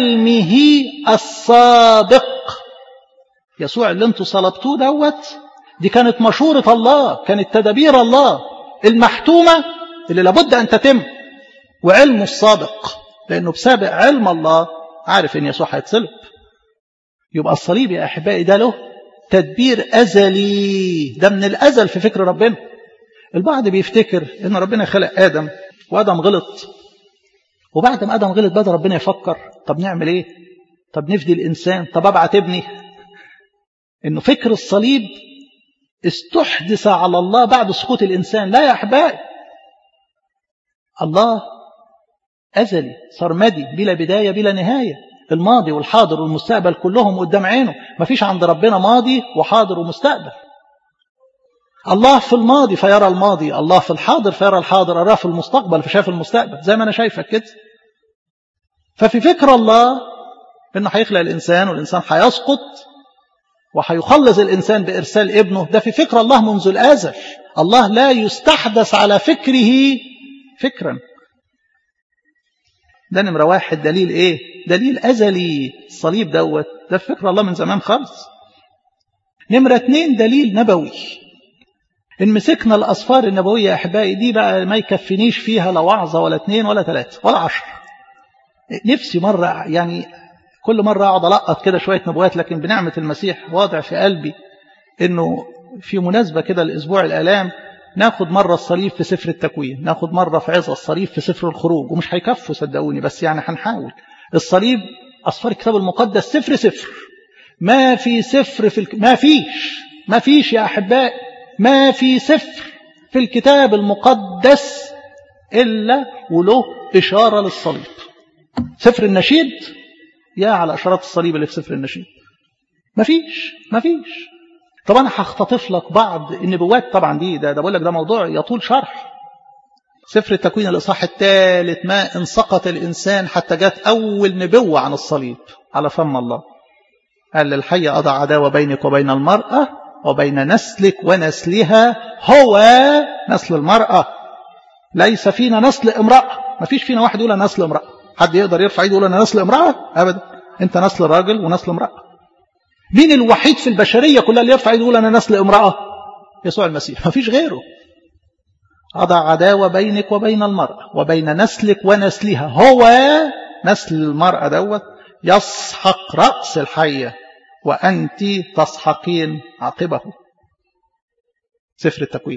وعلمه السابق. يسوع اللي انتوا صلبتوه دوت دي كانت مشورة الله، كانت تدابير الله المحتومة اللي لابد أن تتم، وعلمه السابق، لأنه بسابق علم الله عارف أن يسوع هيتصلب. يبقى الصليب يا أحبائي ده له تدبير أزلي، ده من الأزل في فكر ربنا. البعض بيفتكر أن ربنا خلق آدم وآدم غلط، وبعد ما آدم غلط بدأ ربنا يفكر طب نعمل إيه؟ طب نفدي الإنسان، طب أبعت ابني. إنه فكر الصليب استحدث على الله بعد سقوط الإنسان. لا يا أحبائي، الله أزلي سرمدي بلا بداية بلا نهاية، الماضي والحاضر والمستقبل كلهم قدام عينه، ما فيش عند ربنا ماضي وحاضر ومستقبل. الله في الماضي فيرى الماضي، الله في الحاضر فيرى الحاضر، الله في المستقبل فشاف المستقبل، زي ما أنا شايفك كده. ففي فكر الله إنه هيخلق الإنسان والإنسان هيسقط وهيخلص الإنسان بإرسال ابنه، ده في فكر الله منذ الأزل. الله لا يستحدث على فكره فكرا. ده نمرة واحد. دليل إيه؟ دليل أزلي. الصليب دوت ده في فكر الله من زمان خالص. نمرة اتنين دليل نبوي. إن مسكنا الأسفار النبوية يا أحبائي دي بقى ما يكفنيش فيها لا وعظة ولا اتنين ولا تلاتة ولا عشر. نفسي مرة يعني كل مرة أقعد ألقط كده شوية نبوات، لكن بنعمة المسيح واضع في قلبي إنه في مناسبة كده الأسبوع الآلام ناخد مرة الصليب في سفر التكوين، ناخد مرة في عظة الصليب في سفر الخروج، ومش هيكفوا صدقوني، بس يعني هنحاول. الصليب أسفار الكتاب المقدس سفر سفر، ما في سفر في الك... ما فيش ما فيش يا أحباء ما في سفر في الكتاب المقدس إلا وله إشارة للصليب. سفر النشيد يا على إشارات الصليب اللي في سفر النشيد. ما فيش ما فيش طبعا أنا هختطف لك بعض النبوات، طبعا دي ده, ده بقول لك ده موضوع يطول شرح. سفر التكوين الإصحاح الثالث، ما إن سقط الإنسان حتى جات أول نبوة عن الصليب على فم الله. قال للحي أضع عداوة بينك وبين المرأة وبين نسلك ونسلها، هو نسل المرأة، ليس فينا نسل امرأة. ما فيش فينا واحد يقول أنا نسل امرأة. حد يقدر يرفع يده يقول أنا نسل امرأة؟ أبدا، أنت نسل راجل ونسل امرأة. مين الوحيد في البشرية كلها اللي يرفع يده يقول أنا نسل امرأة؟ يسوع المسيح، ما فيش غيره. أضع عداوة بينك وبين المرأة وبين نسلك ونسلها، هو نسل المرأة دوت يسحق رأس الحية وأنت تسحقين عقبه. سفر التكوين.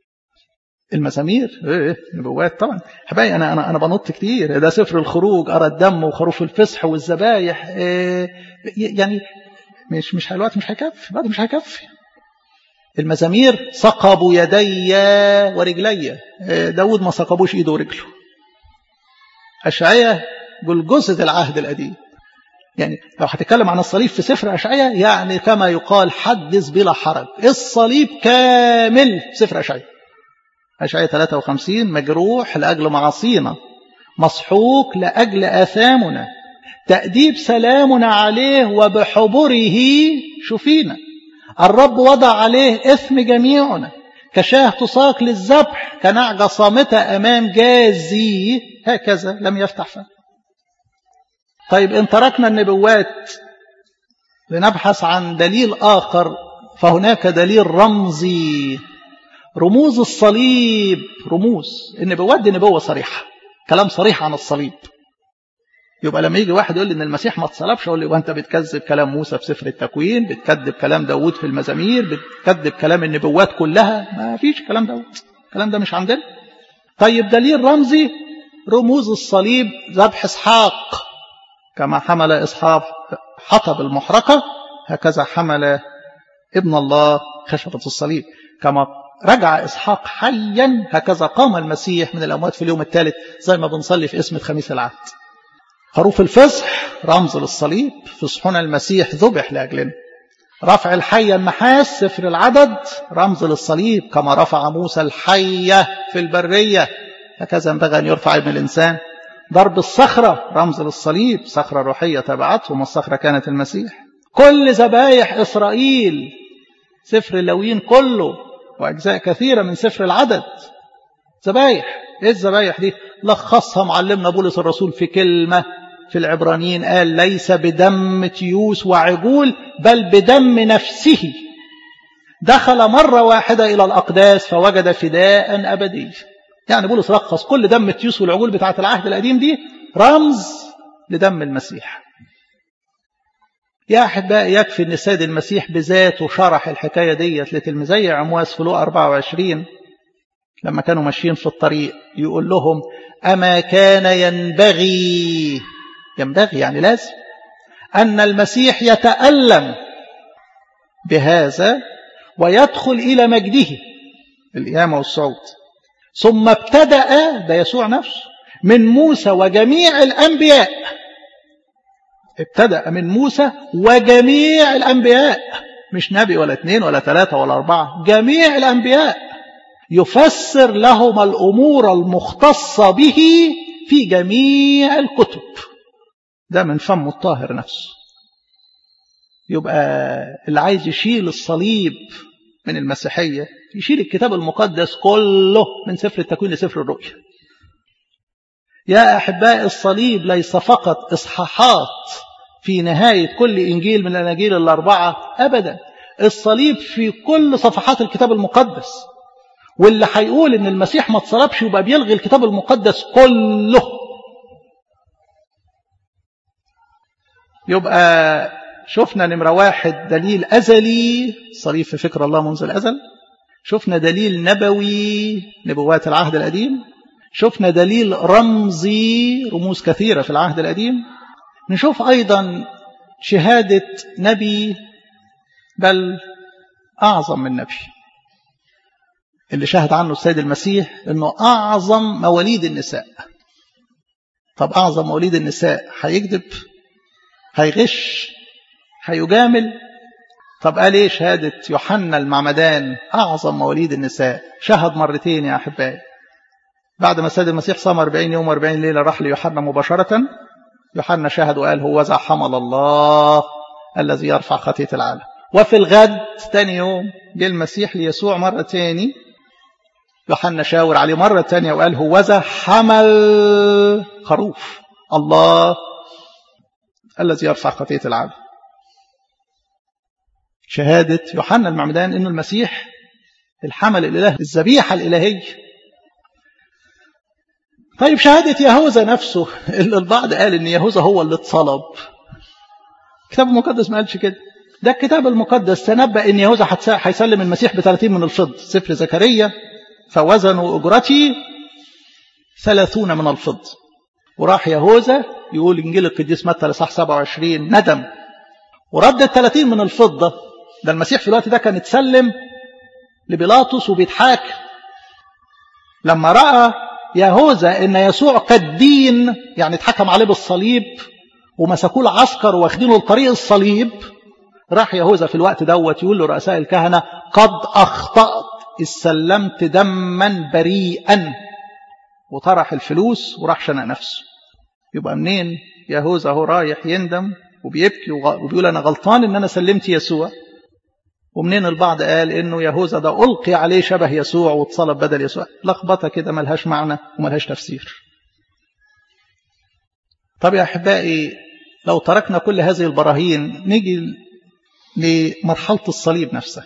المزامير ايه نبوات طبعا حبايبي. انا انا انا بنط كتير. ده سفر الخروج، ارى الدم وخروف الفصح والذبايح. إيه يعني مش مش الوقت مش هيكفي، بعد مش هيكفي. المزامير ثقبوا يدي ورجلي. إيه داود ما ثقبوش ايده ورجله. اشعياء جلجثة العهد القديم. يعني لو هتكلم عن الصليب في سفر أشعياء يعني كما يقال حدث بلا حرج. الصليب كامل في سفر أشعياء. أشعياء ثلاثة وخمسين، مجروح لأجل معاصينا، مسحوق لأجل آثامنا، تأديب سلامنا عليه وبحبره شفينا، الرب وضع عليه إثم جميعنا، كشاه تساق للذبح، كنعجة صامتة أمام جازي، هكذا لم يفتح فم. طيب إن تركنا النبوات لنبحث عن دليل آخر، فهناك دليل رمزي. رموز الصليب، رموز النبوات دي نبوة صريحة، كلام صريح عن الصليب. يبقى لما يجي واحد يقول لي إن المسيح ما اتصلبش، أقول له وأنت بتكذب كلام موسى في سفر التكوين، بتكذب كلام داود في المزامير، بتكذب كلام النبوات كلها. ما فيش كلام داود، الكلام ده مش عندنا. طيب دليل رمزي، رموز الصليب، ذبح إسحاق، كما حمل إسحاق حطب المحرقة هكذا حمل ابن الله خشبة الصليب، كما رجع إسحاق حيا هكذا قام المسيح من الأموات في اليوم الثالث، زي ما بنصلي في اسم خميس العهد. خروف الفصح رمز للصليب، فصحنا المسيح ذبح لأجلنا. رفع الحية النحاس سفر العدد رمز للصليب، كما رفع موسى الحية في البرية هكذا ينبغي أن يرفع ابن الإنسان. ضرب الصخرة رمز للصليب، صخرة روحية تبعتهم، والصخرة كانت المسيح. كل ذبايح إسرائيل سفر اللويين كله وأجزاء كثيرة من سفر العدد ذبايح. إيه الذبايح دي؟ لخصها معلمنا بولس الرسول في كلمة في العبرانيين، قال ليس بدم تيوس وعجول بل بدم نفسه. دخل مرة واحدة إلى الأقداس فوجد فداء أبدي. يعني بولس رخص كل دم التيوس والعجول بتاعة العهد القديم دي رمز لدم المسيح. يا أحبائي يكفي أن السيد المسيح بذاته شرح الحكاية ديت لتلميذي عمواس في لوقا أربعة وعشرين لما كانوا ماشيين في الطريق، يقول لهم أما كان ينبغي ينبغي يعني لازم أن المسيح يتألم بهذا ويدخل إلى مجده القيامة والصعود، ثم ابتدأ ده يسوع نفسه من موسى وجميع الأنبياء، ابتدأ من موسى وجميع الأنبياء، مش نبي ولا اثنين ولا ثلاثة ولا أربعة، جميع الأنبياء، يفسر لهم الأمور المختصة به في جميع الكتب. ده من فم الطاهر نفسه. يبقى اللي عايز يشيل الصليب من المسيحية يشيل الكتاب المقدس كله من سفر التكوين لسفر الرؤيا. يا أحباء الصليب ليس فقط إصحاحات في نهاية كل إنجيل من الأناجيل الأربعة، أبدا، الصليب في كل صفحات الكتاب المقدس. واللي هيقول إن المسيح ما اتصلبش يبقى بيلغي الكتاب المقدس كله. يبقى شفنا نمرة واحد دليل أزلي، الصليب في فكر الله منذ الأزل. شفنا دليل نبوي، نبوات العهد القديم. شفنا دليل رمزي، رموز كثيرة في العهد القديم. نشوف أيضا شهادة نبي، بل أعظم من نبي، اللي شهد عنه السيد المسيح أنه أعظم مواليد النساء. طب أعظم مواليد النساء هيكذب؟ هيغش؟ هيجامل؟ طب قال إيه شهادة يوحنا المعمدان أعظم مواليد النساء؟ شهد مرتين يا أحبائي. بعد ما السيد المسيح صام أربعين يوم وأربعين ليلة راح ليوحنا مباشرة، يوحنا شهد وقال هو ذا حمل الله الذي يرفع خطية العالم. وفي الغد تاني يوم جه المسيح ليسوع مرة تاني، يوحنا شاور عليه مرة تانية وقال هو ذا حمل خروف الله الذي يرفع خطية العالم. شهادة يوحنا المعمدان إنه المسيح الحمل الإله، الذبيحة الإلهية. طيب شهادة يهوذا نفسه، اللي البعض قال إن يهوذا هو اللي اتصلب، الكتاب المقدس ما قالش كده. ده الكتاب المقدس تنبأ إن يهوذا هيسلم المسيح بثلاثين من الفضة. سفر زكريا فوزنوا أجرتي ثلاثون من الفضة. وراح يهوذا يقول إنجيل القديس متى لصح سبعة وعشرين ندم ورد الثلاثين من الفضة. ده المسيح في الوقت ده كان اتسلم لبيلاطس وبيتحاكم. لما رأى يهوذا إن يسوع كالدين، يعني اتحكم عليه بالصليب ومسكوه العسكر واخدينه لطريق الصليب، راح يهوذا في الوقت دوت يقول له رؤساء الكهنة قد أخطأت إذ سلمت دما بريئا، وطرح الفلوس وراح شنق نفسه. يبقى منين يهوذا هو رايح يندم وبيبكي وبيقول أنا غلطان إن أنا سلمت يسوع، ومنين البعض قال إنه يهوذا ده ألقي عليه شبه يسوع واتصلب بدل يسوع؟ لخبطة كده ملهاش معنى وملهاش تفسير. طب يا أحبائي لو تركنا كل هذه البراهين نيجي لمرحلة الصليب نفسها.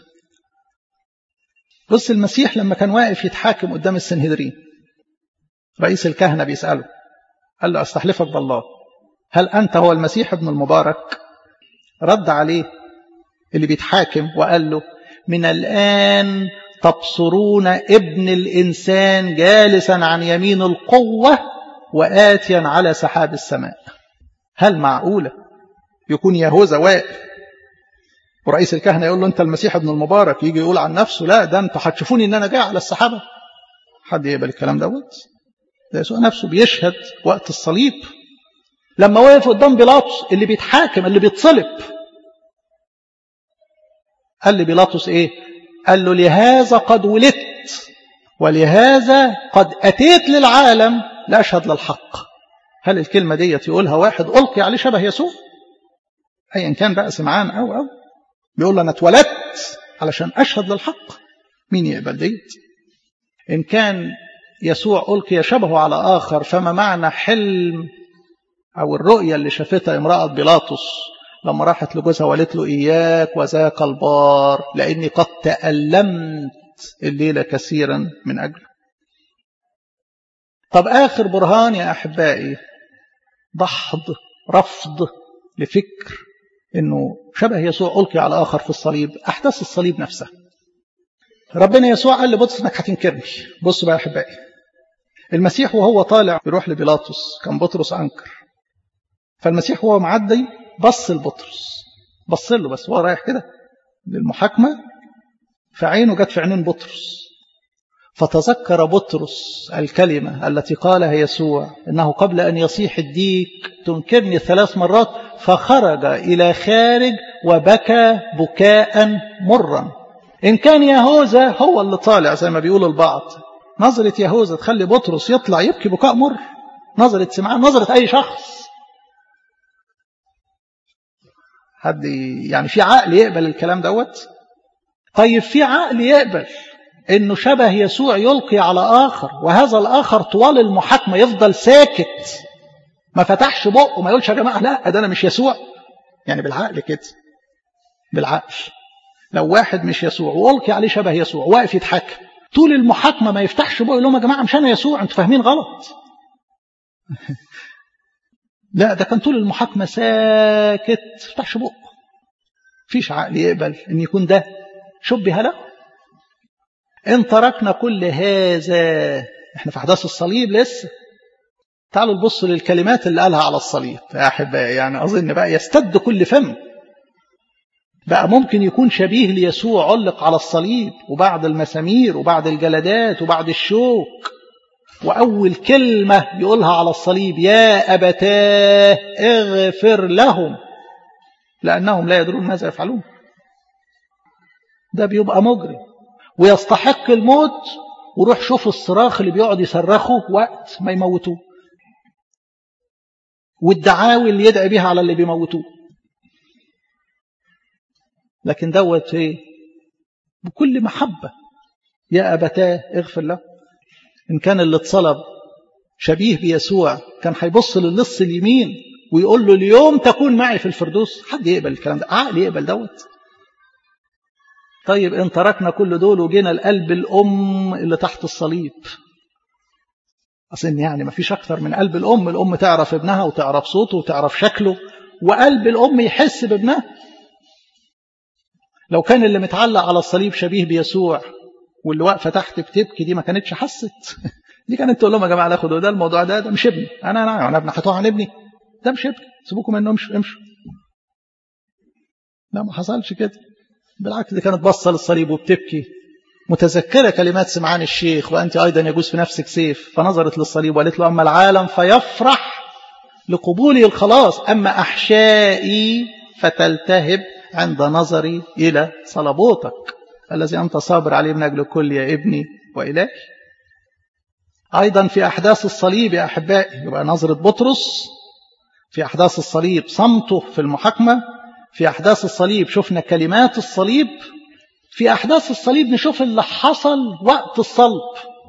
بص المسيح لما كان واقف يتحاكم قدام السنهدرين، رئيس الكهنة بيسأله، قال له أستحلفك بالله هل أنت هو المسيح ابن المبارك؟ رد عليه اللي بيتحاكم وقال له من الآن تبصرون ابن الإنسان جالسا عن يمين القوة وآتيا على سحاب السماء. هل معقولة يكون يهوذا واقف ورئيس الكهنة يقول له أنت المسيح ابن المبارك، يجي يقول عن نفسه لا ده أنت هتشوفوني إن أنا جاي على السحابة؟ حد يقبل الكلام دوت؟ ده يسوع نفسه بيشهد وقت الصليب لما وقف قدام بيلاطس اللي بيتحاكم اللي بيتصلب، قال لي بيلاطس إيه؟ قال له لهذا قد ولدت ولهذا قد أتيت للعالم لأشهد للحق. هل الكلمة دي يقولها واحد ألقي عليه شبه يسوع؟ أيا كان بقى سمعان أو أو بيقول أنا اتولدت علشان أشهد للحق. مين يقبل ديت؟ إن كان يسوع ألقي شبهه على آخر فما معنى حلم أو الرؤية اللي شافتها امرأة بيلاطس لما راحت لجوزها وقالت له إياك وذاك البار لأني قد تألمت الليلة كثيرا من أجله. طب آخر برهان يا أحبائي دحض رفض لفكر إنه شبه يسوع ألقي على آخر في الصليب، أحداث الصليب نفسها. ربنا يسوع قال لبطرس إنك هتنكرني. بصوا بقى يا أحبائي، المسيح وهو طالع يروح لبيلاطس كان بطرس أنكر، فالمسيح وهو معدي بص لبطرس، بص له بس وهو رايح كده للمحاكمة، فعينه جت في عينين بطرس، فتذكر بطرس الكلمة التي قالها يسوع إنه قبل أن يصيح الديك تنكرني ثلاث مرات، فخرج إلى خارج وبكى بكاء مرا. إن كان يهوذا هو اللي طالع زي ما بيقول البعض، نظرة يهوذا تخلي بطرس يطلع يبكي بكاء مر، نظرة سمعان، نظرة أي شخص. حد يعني في عقل يقبل الكلام دوت؟ طيب في عقل يقبل إنه شبه يسوع يلقي على آخر وهذا الآخر طوال المحاكمة يفضل ساكت ما فتحش بقه ما يقولش يا جماعة لا ده أنا مش يسوع؟ يعني بالعقل كده، بالعقل لو واحد مش يسوع وألقي عليه شبه يسوع واقف يتحكم طول المحاكمة ما يفتحش بقه يقول لهم يا جماعة مش أنا يسوع، أنتوا فاهمين غلط. لا ده كان طول المحاكمة ساكت ما يفتحش بقه. فيش عقل يقبل إن يكون ده شبه له. إن تركنا كل هذا، إحنا في أحداث الصليب لسه. تعالوا نبص للكلمات اللي قالها على الصليب يا أحبائي، يعني أظن بقى يستد كل فم. بقى ممكن يكون شبيه ليسوع علق على الصليب وبعد المسامير وبعد الجلدات وبعد الشوك، وأول كلمة يقولها على الصليب يا أبتاه اغفر لهم لأنهم لا يدرون ماذا يفعلون. ده بيبقى مجرم ويستحق الموت، وروح شوف الصراخ اللي بيقعد يصرخه وقت ما يموتوه، والدعاوي اللي يدعي بيها على اللي بيموتوه. لكن دوت ايه؟ بكل محبة يا أبتاه اغفر له. إن كان اللي اتصلب شبيه بيسوع كان هيبص للص اليمين ويقول له اليوم تكون معي في الفردوس. حد يقبل الكلام ده؟ عقل يقبل دوت؟ طيب إن تركنا كل دول وجينا القلب الأم اللي تحت الصليب، أصلا يعني ما فيش أكتر من قلب الأم. الأم تعرف ابنها وتعرف صوته وتعرف شكله، وقلب الأم يحس بابنها. لو كان اللي متعلق على الصليب شبيه بيسوع واللي واقفه تحت بتبكي دي ما كانتش حست، دي كانت تقول لهم يا جماعه لا خدوا ده الموضوع ده ده مش ابني، انا انا انا ابن هتوه عن ابني، ده مش ابني، سيبوكم منه امشوا امشوا. لا ما حصلش كده، بالعكس دي كانت باصه للصليب وبتبكي متذكره كلمات سمعان الشيخ وانت ايضا يجوز في نفسك سيف، فنظرت للصليب وقالت له اما العالم فيفرح لقبوله الخلاص، اما احشائي فتلتهب عند نظري إلى صلبوتك الذي أنت صابر عليه من أجل الكل يا ابني وإلهي. أيضا في أحداث الصليب يا أحبائي يبقى نظرة بطرس، في أحداث الصليب صمته في المحاكمة، في أحداث الصليب شفنا كلمات الصليب، في أحداث الصليب نشوف اللي حصل وقت الصلب.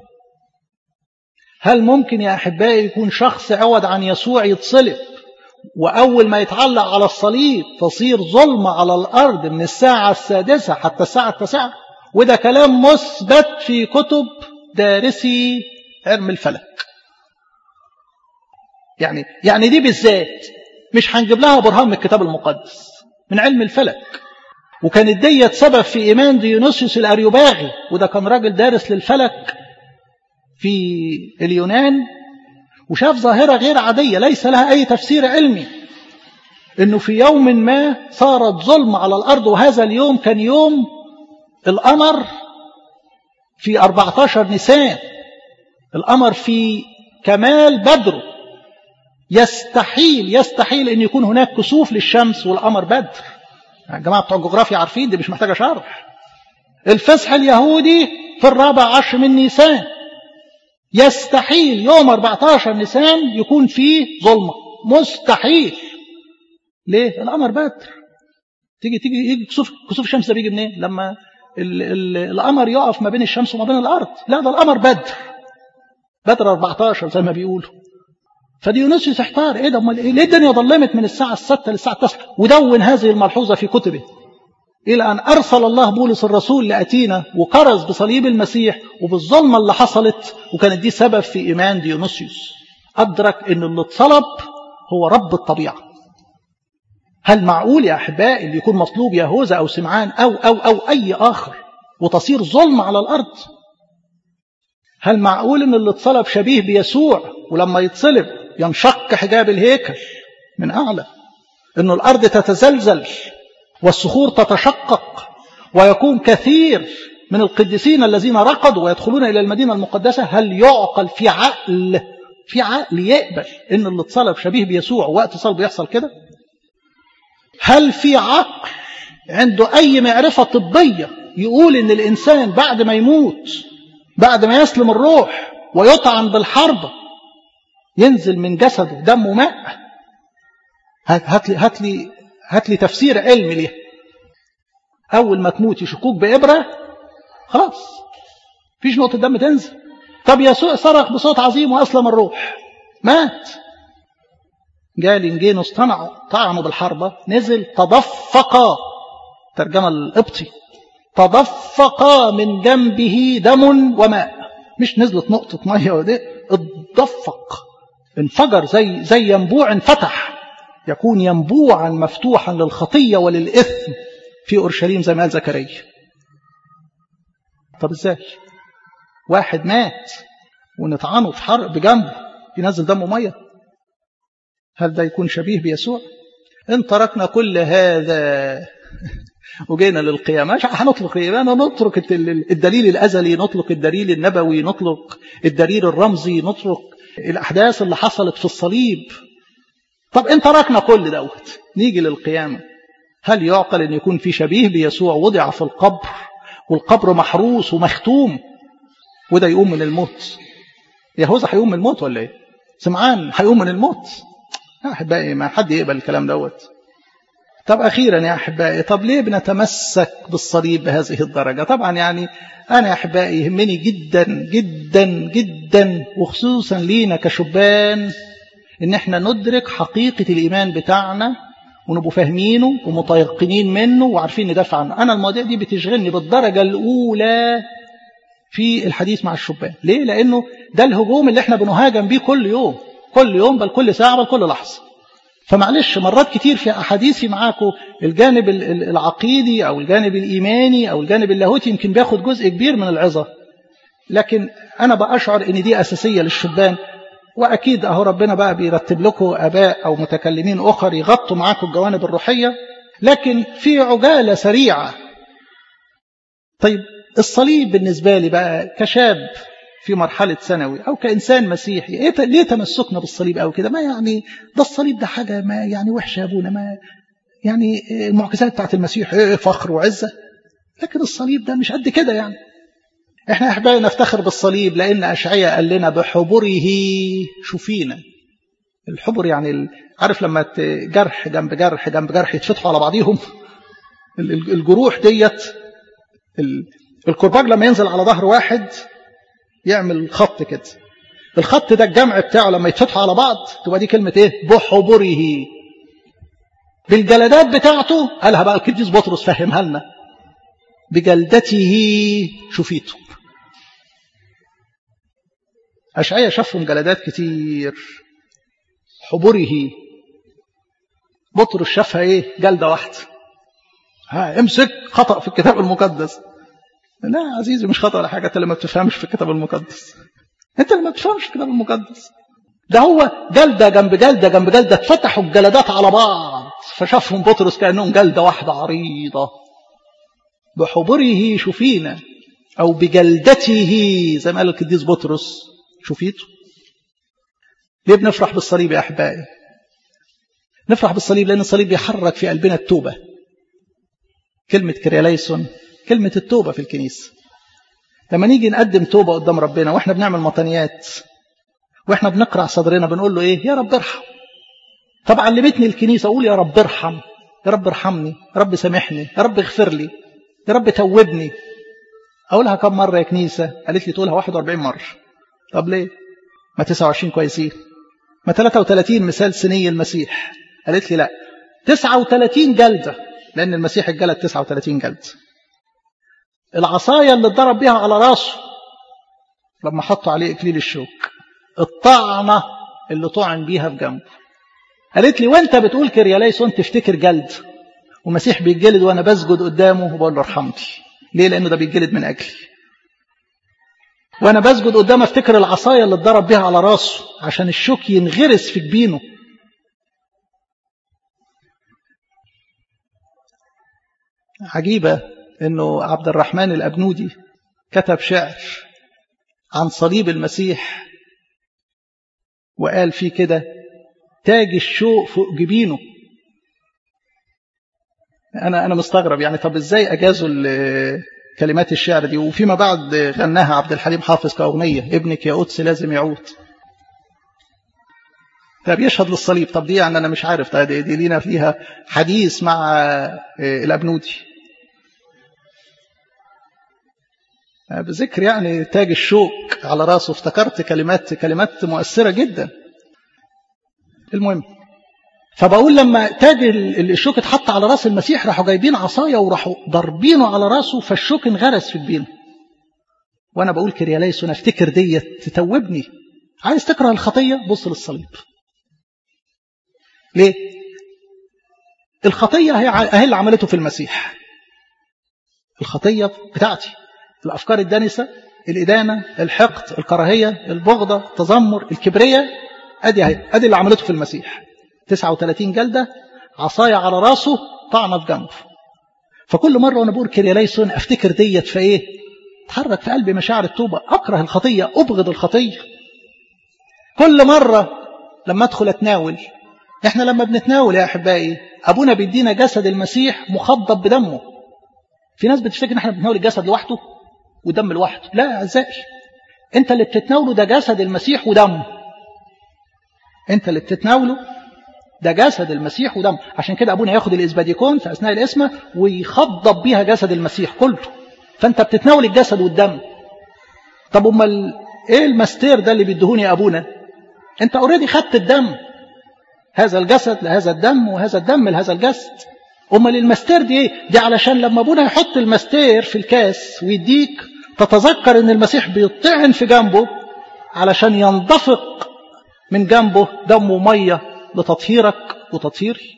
هل ممكن يا أحبائي يكون شخص عوض عن يسوع يتصلب وأول ما يتعلق على الصليب تصير ظلمة على الأرض من الساعة السادسة حتى الساعة التاسعة؟ وده كلام مثبت في كتب دارسي علم الفلك. يعني يعني دي بالذات مش هنجيب لها برهان من الكتاب المقدس، من علم الفلك. وكانت ديت سبب في إيمان ديونيسيوس الأريوباغي، وده كان راجل دارس للفلك في اليونان، وشاف ظاهرة غير عادية ليس لها أي تفسير علمي، إنه في يوم ما صارت ظلمة على الأرض، وهذا اليوم كان يوم القمر في أربعة عشر نيسان، القمر في كمال بدره، يستحيل يستحيل أن يكون هناك كسوف للشمس والقمر بدر. يعني جماعة بتوع الجغرافيا عارفين دي، مش محتاجة شرح. الفصح اليهودي في الرابع عشر من نيسان، يستحيل يوم أربعة عشر نيسان يكون فيه ظلمة، مستحيل. ليه؟ القمر بدر. تيجي تيجي يجي كسوف كسوف الشمس ده بيجي منين؟ لما ال ال القمر يقف ما بين الشمس وما بين الأرض. لا ده القمر بدر، بدر أربعة عشر زي ما بيقولوا. فديونيسيوس احتار، ايه ده امال ايه؟ ليه الدنيا ظلمت من الساعه الستة للساعه التاسعة؟ ودون هذه الملحوظه في كتبه الى ان ارسل الله بولس الرسول لاتينا وكرز بصليب المسيح وبالظلمه اللي حصلت، وكانت دي سبب في ايمان ديونيسيوس. ادرك ان اللي اتصلب هو رب الطبيعه. هل معقول يا احبائي اللي يكون مطلوب يهوذا او سمعان او او او اي اخر وتصير ظلم على الارض؟ هل معقول ان اللي اتصلب شبيه بيسوع ولما يتصلب ينشق حجاب الهيكل من اعلى، انه الارض تتزلزل والصخور تتشقق ويكون كثير من القديسين الذين رقدوا ويدخلون الى المدينه المقدسه؟ هل يعقل في عقل في عقل يقبل ان اللي اتصلب شبيه بيسوع وقت صلبه يحصل كده؟ هل في عقل عنده اي معرفه طبيه يقول ان الانسان بعد ما يموت، بعد ما يسلم الروح ويطعن بالحربة، ينزل من جسده دم وماء؟ هات لي هات لي هات لي تفسير علمي ليه. اول ما تموت يشكوك بإبرة، خلاص فيش نقطة دم تنزل. طب يسوع صرخ بصوت عظيم واسلم الروح، مات. جالي انجينوس طعنه طعنه بالحربة، نزل تدفق، ترجمة القبطي، تدفق من جنبه دم وماء، مش نزلت نقطة مية ودي، اتدفق، انفجر زي زي ينبوع انفتح، يكون ينبوعا مفتوحا للخطية وللإثم في أورشليم زي ما قال زكريا. طب ازاي واحد مات ونطعنه في حرق بجنبه ينزل دم ومية؟ هل ده يكون شبيه بيسوع؟ ان تركنا كل هذا وجينا للقيامة، مش هنطلق الإيمان، نطلق الدليل الأزلي، نطلق الدليل النبوي، نطلق الدليل الرمزي، نطلق الأحداث اللي حصلت في الصليب. طب إن تركنا كل دوت نيجي للقيامة، هل يعقل أن يكون في شبيه بيسوع وضع في القبر والقبر محروس ومختوم وده يقوم من الموت؟ يهوذا هيقوم من الموت ولا إيه؟ سمعان هيقوم من الموت؟ يا أحبائي ما حد يقبل الكلام دوت. طب أخيرا يا أحبائي، طب ليه بنتمسك بالصليب بهذه الدرجة؟ طبعا يعني أنا يا أحبائي يهمني جدا جدا جدا، وخصوصا لينا كشبان، إن احنا ندرك حقيقة الإيمان بتاعنا ونبقوا فاهمينه ومتيقنين منه وعارفين ندافع عنه. أنا المواضيع دي بتشغلني بالدرجة الأولى في الحديث مع الشبان. ليه؟ لأنه ده الهجوم اللي احنا بنهاجم بيه كل يوم كل يوم بل كل ساعة بل كل لحظة. فمعلش مرات كتير في أحاديثي معاكم الجانب العقيدي أو الجانب الإيماني أو الجانب اللاهوتي يمكن بياخد جزء كبير من العظة، لكن أنا بأشعر إن دي أساسية للشبان. وأكيد أهو ربنا بقى بيرتب لكم آباء أو متكلمين أخر يغطوا معاكم الجوانب الروحية، لكن في عجالة سريعة. طيب الصليب بالنسبة لي بقى كشاب في مرحلة ثانوي أو كإنسان مسيحي، إيه ليه تمسكنا بالصليب أو كده؟ ما يعني ده الصليب ده حاجة ما يعني وحشة يا أبونا، ما يعني المعجزات بتاعت المسيح إيه فخر وعزة، لكن الصليب ده مش قد كده. يعني إحنا أحبائي نفتخر بالصليب لأن أشعياء قال لنا بحبره شفينا. الحبر يعني عارف لما جرح جنب جرح جنب جرح يتفتحوا على بعضيهم، الجروح ديت، الكرباج لما ينزل على ظهر واحد يعمل خط كده، الخط ده الجمع بتاعه لما يتفتحوا على بعض تبقى دي كلمة ايه؟ بحبره. بالجلدات بتاعته قالها بقى القديس بطرس فهمها لنا، بجلدته شفيته. أشعياء شافهم جلدات كتير، حبره. بطرس شافها ايه؟ جلدة واحدة. ها امسك خطأ في الكتاب المقدس. لا عزيزي مش خطأ ولا حاجة، انت لما بتفهمش في الكتاب المقدس، انت لما بتفهمش في الكتاب المقدس، ده هو جلدة جنب جلدة جنب جلدة اتفتحوا الجلدات على بعض، فشافهم بطرس كأنهم جلدة واحدة عريضة. بحبره شفينا أو بجلدته زي ما قال القديس بطرس شفيته. ليه بنفرح بالصليب يا أحبائي؟ نفرح بالصليب لأن الصليب بيحرك في قلبنا التوبة. كلمة كرياليسون كلمة التوبة في الكنيسة. لما نيجي نقدم توبة قدام ربنا وإحنا بنعمل مطنيات وإحنا بنقرع صدرنا بنقول له إيه؟ يا رب ارحم. طب علمتني الكنيسة أقول يا رب ارحم، يا رب ارحمني، يا رب سامحني، يا رب اغفر لي، يا رب توبني. أقولها كم مرة يا كنيسة؟ قالت لي تقولها واحد وأربعين مرة. طب ليه؟ ما تسعة وعشرين كويسين. ما ثلاثة وثلاثين مثال سني المسيح. قالت لي لا، تسعة وثلاثين جلدة، لأن المسيح الجلد تسعة وثلاثين جلدة. العصاية اللي اتضرب بيها على راسه لما حطوا عليه إكليل الشوك، الطعنة اللي طعن بيها في جنبه. قالت لي وانت بتقول كرياليسون تفتكر جلد، ومسيح بيتجلد وانا بسجد قدامه وبقول له ارحمني. ليه؟ لأنه ده بيتجلد من أجلي. وانا بسجد قدامه افتكر العصاية اللي اتضرب بيها على راسه عشان الشوك ينغرس في جبينه. عجيبة انه عبد الرحمن الأبنودي كتب شعر عن صليب المسيح وقال فيه كده: تاج الشوق فوق جبينه. انا انا مستغرب يعني، طب ازاي اجازوا كلمات الشعر دي؟ وفيما بعد غناها عبد الحليم حافظ كأغنية: ابنك يا قدس لازم يعود. طب يشهد للصليب. طب دي يعني انا مش عارف، دي, دي لينا فيها حديث مع الأبنودي بذكر يعني تاج الشوك على راسه. افتكرت كلمات كلمات مؤثرة جدا. المهم، فبقول لما تاج الشوك اتحط على راس المسيح راحوا جايبين عصاية وراحوا ضربينه على راسه، فالشوك انغرس في جبينه. وانا بقول كرياليسون افتكر ديت تتوبني. عايز تكره الخطية؟ بص للصليب. ليه؟ الخطية هي هي اللي عملته في المسيح. الخطية بتاعتي، الأفكار الدنسة، الإدانة، الحقد، الكراهية، البغضة، التذمر، الكبرية، أدي هي أدي اللي عملته في المسيح. تسعة وثلاثين جلدة، عصاية على راسه، طعنة في جنبه. فكل مرة وأنا بقول كرياليسون أفتكر ديت فإيه؟ تحرك في قلبي مشاعر التوبة. أكره الخطية، أبغض الخطية. كل مرة لما أدخل أتناول، إحنا لما بنتناول يا أحبائي أبونا بيدينا جسد المسيح مخضب بدمه. في ناس بتفتكر إن إحنا بنتناول الجسد لوحده ودم لوحده. لا يا أعزائي، أنت اللي بتتناوله ده جسد المسيح ودمه. أنت اللي بتتناوله ده جسد المسيح ودمه. عشان كده أبونا ياخد الإسباديكون في أثناء القسمة ويخضب بيها جسد المسيح كله. فأنت بتتناول الجسد والدم. طب أمال إيه المستير ده اللي بيدهوني أبونا؟ أنت أوريدي خدت الدم، هذا الجسد لهذا الدم وهذا الدم لهذا الجسد. أمال المستير دي إيه؟ دي علشان لما أبونا يحط المستير في الكاس ويديك تتذكر أن المسيح بيطعن في جنبه علشان ينضفق من جنبه دم ومية لتطهيرك وتطهيري.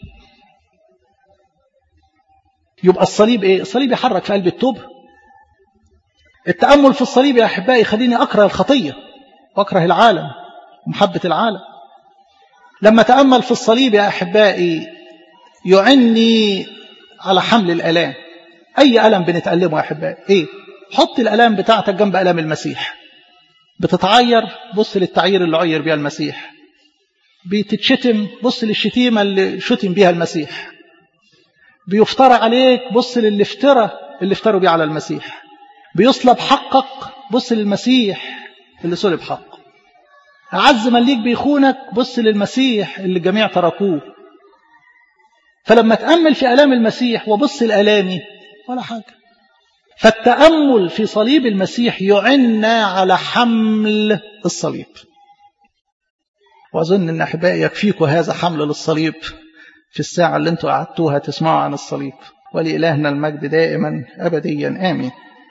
يبقى الصليب إيه؟ الصليب يحرك في قلب التوبة. التأمل في الصليب يا أحبائي خليني أكره الخطية وأكره العالم ومحبة العالم. لما تأمل في الصليب يا أحبائي يعني على حمل الألام. أي ألم بنتألمه يا أحبائي إيه؟ حط الألام بتاعتك جنب ألام المسيح. بتتعير، بص للتعيير اللي عير بها المسيح. بتتشتم، بص للشتيمة اللي شتم بها المسيح. بيفترى عليك، بص للي افترى اللي افتروا بيه على المسيح. بيصلب حقك، بص للمسيح اللي صلب حقه. أعز من ليك بيخونك، بص للمسيح اللي الجميع تركوه. فلما تأمل في ألام المسيح وبص لألامي ولا حاجة. فالتأمل في صليب المسيح يعنا على حمل الصليب. وأظن أن أحبائي يكفيكم هذا حمل للصليب في الساعة اللي انتوا قعدتوها تسمعوا عن الصليب. ولإلهنا المجد دائما أبديا آمين.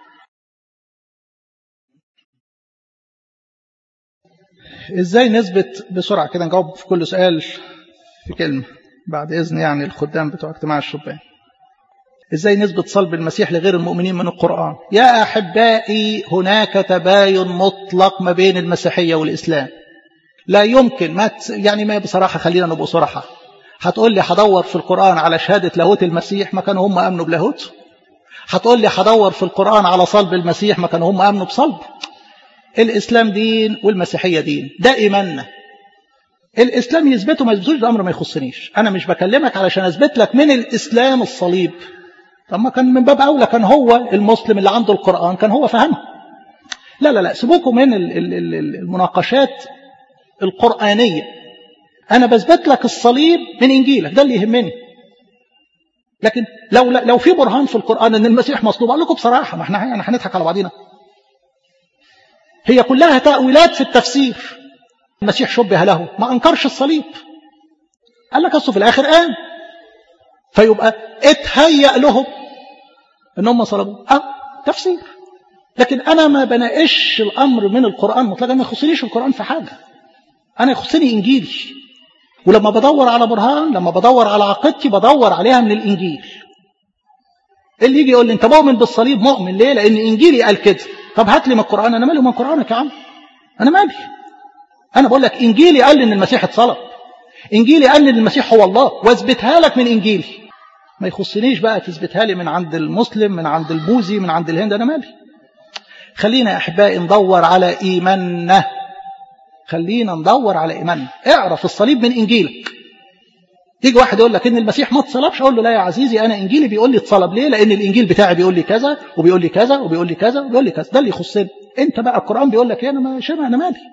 إزاي نثبت بسرعة كده، نجاوب في كل سؤال في كلمة بعد إذن يعني الخدام بتوع اجتماع الشبان. إزاي نثبت صلب المسيح لغير المؤمنين من القرآن؟ يا أحبائي هناك تباين مطلق ما بين المسيحية والإسلام. لا يمكن ما ت... يعني ما بصراحة خلينا نبقى صراحة. هتقول لي هدور في القرآن على شهادة لاهوت المسيح، ما كانوا هم أمنوا بلاهوت. هتقول لي هدور في القرآن على صلب المسيح، ما كانوا هم أمنوا بصلب. الإسلام دين والمسيحية دين، ده إيماننا. الإسلام يثبته ما يثبتوش، ده أمر ما يخصنيش. أنا مش بكلمك علشان أثبت لك من الإسلام الصليب. طب ما كان من باب أولى كان هو المسلم اللي عنده القرآن كان هو فهمه. لا لا لا، سيبوكم من المناقشات القرآنية. أنا بثبت لك الصليب من إنجيلك، ده اللي يهمني. لكن لو لو في برهان في القرآن أن المسيح مصلوب، أقول لكم بصراحة ما احنا يعني هنضحك على بعضنا. هي كلها تأويلات في التفسير. المسيح شبه له؟ ما أنكرش الصليب، قال لك أصله في الآخر قام، فيبقى اتهيأ لهم إن هم صلبوه. أه تفسير. لكن أنا ما بناقش الأمر من القرآن مطلقا، ما يخصنيش القرآن في حاجة، أنا يخصني إنجيلي، ولما بدور على برهان، لما بدور على عقيدتي بدور عليها من الإنجيل. اللي يجي يقول لي أنت مؤمن بالصليب، مؤمن ليه؟ لأن إنجيلي قال كده. طب هات لي من القرآن. أنا مالي من قرآنك يا عم، أنا مالي. أنا بقول لك إنجيلي قال لي إن المسيح اتصلب، إنجيلي قال لي إن المسيح هو الله، واثبتها لك من إنجيلي. ما يخصنيش بقى تثبتها لي من عند المسلم، من عند البوذي، من عند الهند، أنا مالي. خلينا يا أحبائي ندور على إيماننا، خلينا ندور على إيماننا. اعرف الصليب من إنجيلك. يجي واحد يقول لك إن المسيح ما اتصلبش، أقول له لا يا عزيزي، أنا إنجيلي بيقول لي اتصلب. ليه؟ لأن الإنجيل بتاعي بيقول لي كذا وبيقول لي كذا وبيقول لي كذا وبيقول لي كذا، ده اللي يخصني. أنت بقى القرآن بيقول لك إيه؟ أنا ما شبه، أنا مالي.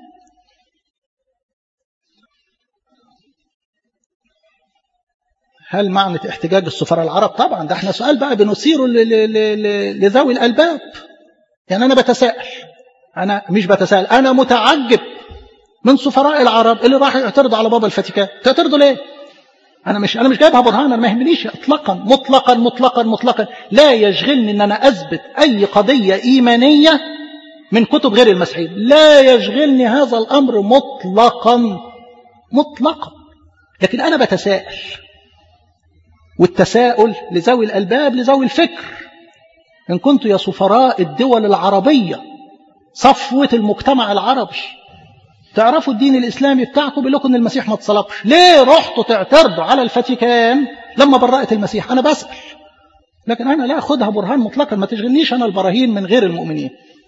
هل معنى احتجاج السفراء العرب؟ طبعا ده احنا سؤال بقى بنثيره لذوي الألباب. يعني أنا بتساءل، أنا مش بتساءل، أنا متعجب من سفراء العرب اللي راحوا يعترضوا على بابا الفاتيكان. تعترضوا ليه؟ أنا مش أنا مش جايبها برهان، أنا ما يهمنيش إطلاقا مطلقا مطلقا مطلقا. لا يشغلني إن أنا أثبت أي قضية إيمانية من كتب غير المسيحيين، لا يشغلني هذا الأمر مطلقا مطلقا. لكن أنا بتساءل، والتساؤل لذوي الألباب، لذوي الفكر. إن كنتوا يا سفراء الدول العربية، صفوة المجتمع العربي، تعرفوا الدين الإسلامي بتاعكم، بيقول لكم إن المسيح ما اتصلبش، ليه رحتوا تعترضوا على الفاتيكان لما برأت المسيح؟ أنا بسأل، لكن أنا لا أخذها برهان مطلقا. ما تشغلنيش أنا البراهين من غير المؤمنين.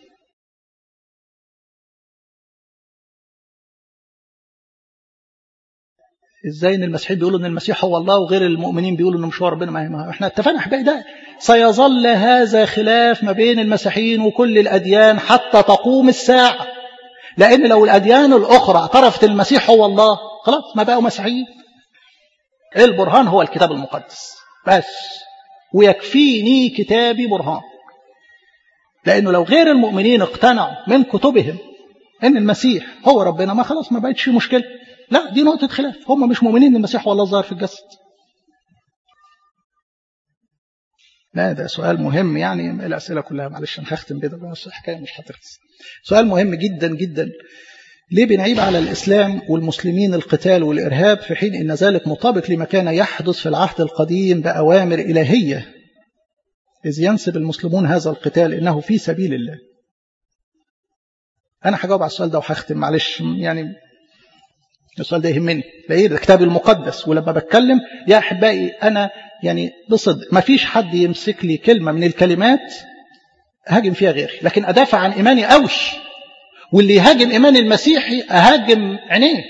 ازاي ان المسيحيين بيقولوا ان المسيح هو الله وغير المؤمنين بيقولوا انه مش هو ربنا؟ ما احنا اتفقنا احبائي، ده سيظل هذا خلاف ما بين المسيحيين وكل الاديان حتى تقوم الساعه. لان لو الاديان الاخرى اعترفت المسيح هو الله، خلاص ما بقوا مسيحيين. البرهان هو الكتاب المقدس بس، ويكفيني كتابي برهان. لانه لو غير المؤمنين اقتنعوا من كتبهم ان المسيح هو ربنا، ما خلاص ما بقتش مشكله. لا، دي نقطة خلاف، هم مش مؤمنين ان المسيح هو الله ظاهر في الجسد. لا ده سؤال مهم، يعني الأسئلة كلها معلش أنا هختم بده بس حكاية مش هتخلص. سؤال مهم جدا جدا. ليه بنعيب على الإسلام والمسلمين القتال والإرهاب في حين إن ذلك مطابق لما كان يحدث في العهد القديم بأوامر إلهية، إذ ينسب المسلمون هذا القتال إنه في سبيل الله؟ أنا هجاوب على السؤال ده وهختم معلش، يعني السؤال ده يهمني. ليه؟ ده كتابي المقدس، ولما بتكلم يا أحبائي أنا يعني بصدق ما فيش حد يمسك لي كلمة من الكلمات أهاجم فيها غيري، لكن أدافع عن إيماني قوي. واللي يهاجم إيماني المسيحي أهاجم عينيه.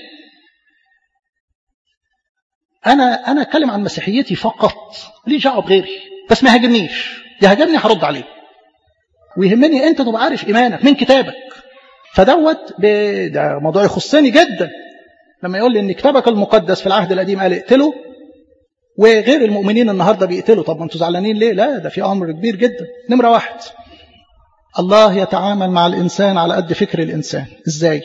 أنا أنا أتكلم عن مسيحيتي فقط، ليه دعوة بغيري، بس ما يهاجمنيش. يهاجمني هرد عليه، ويهمني أنت تبقى عارف إيمانك من كتابك. فدوت ده موضوع يخصني جدا. لما يقول لي ان كتابك المقدس في العهد القديم قال اقتله، وغير المؤمنين النهارده بيقتلوا، طب ما انتوا زعلانين ليه؟ لا، ده في امر كبير جدا. نمره واحد، الله يتعامل مع الانسان على قد فكر الانسان. ازاي؟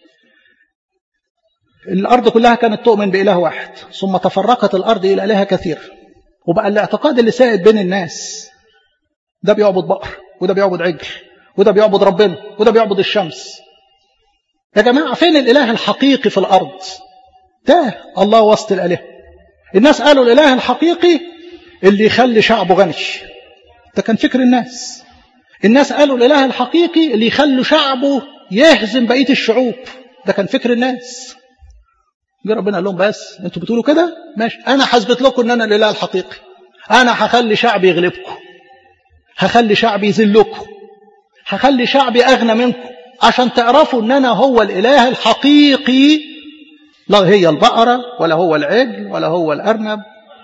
الارض كلها كانت تؤمن باله واحد، ثم تفرقت الارض الى الهه كثير، وبقى الاعتقاد اللي سائد بين الناس ده بيعبد بقر، وده بيعبد عجل، وده بيعبد ربنا، وده بيعبد الشمس. يا جماعة فين الإله الحقيقي في الأرض؟ ده الله وسط الآلهة. الناس قالوا الإله الحقيقي اللي يخلي شعبه غني، ده كان فكر الناس. الناس قالوا الإله الحقيقي اللي يخلي شعبه يهزم بقية الشعوب، ده كان فكر الناس. جه ربنا قال لهم بس انتوا بتقولوا كده ماشي، أنا حسبت لكم إن أنا الإله الحقيقي. أنا هخلي شعبي يغلبكم، هخلي شعبي يذلكم، هخلي شعبي أغنى منكم، عشان تعرفوا ان انا هو الاله الحقيقي، لا هي البقرة ولا هو العجل ولا هو الارنب.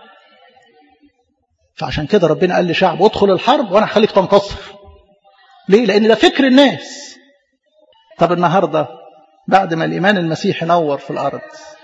فعشان كده ربنا قال لشعب ادخل الحرب وانا هخليك تنتصر. ليه؟ لان ده فكر الناس. طب النهاردة بعد ما الايمان المسيحي نور في الارض،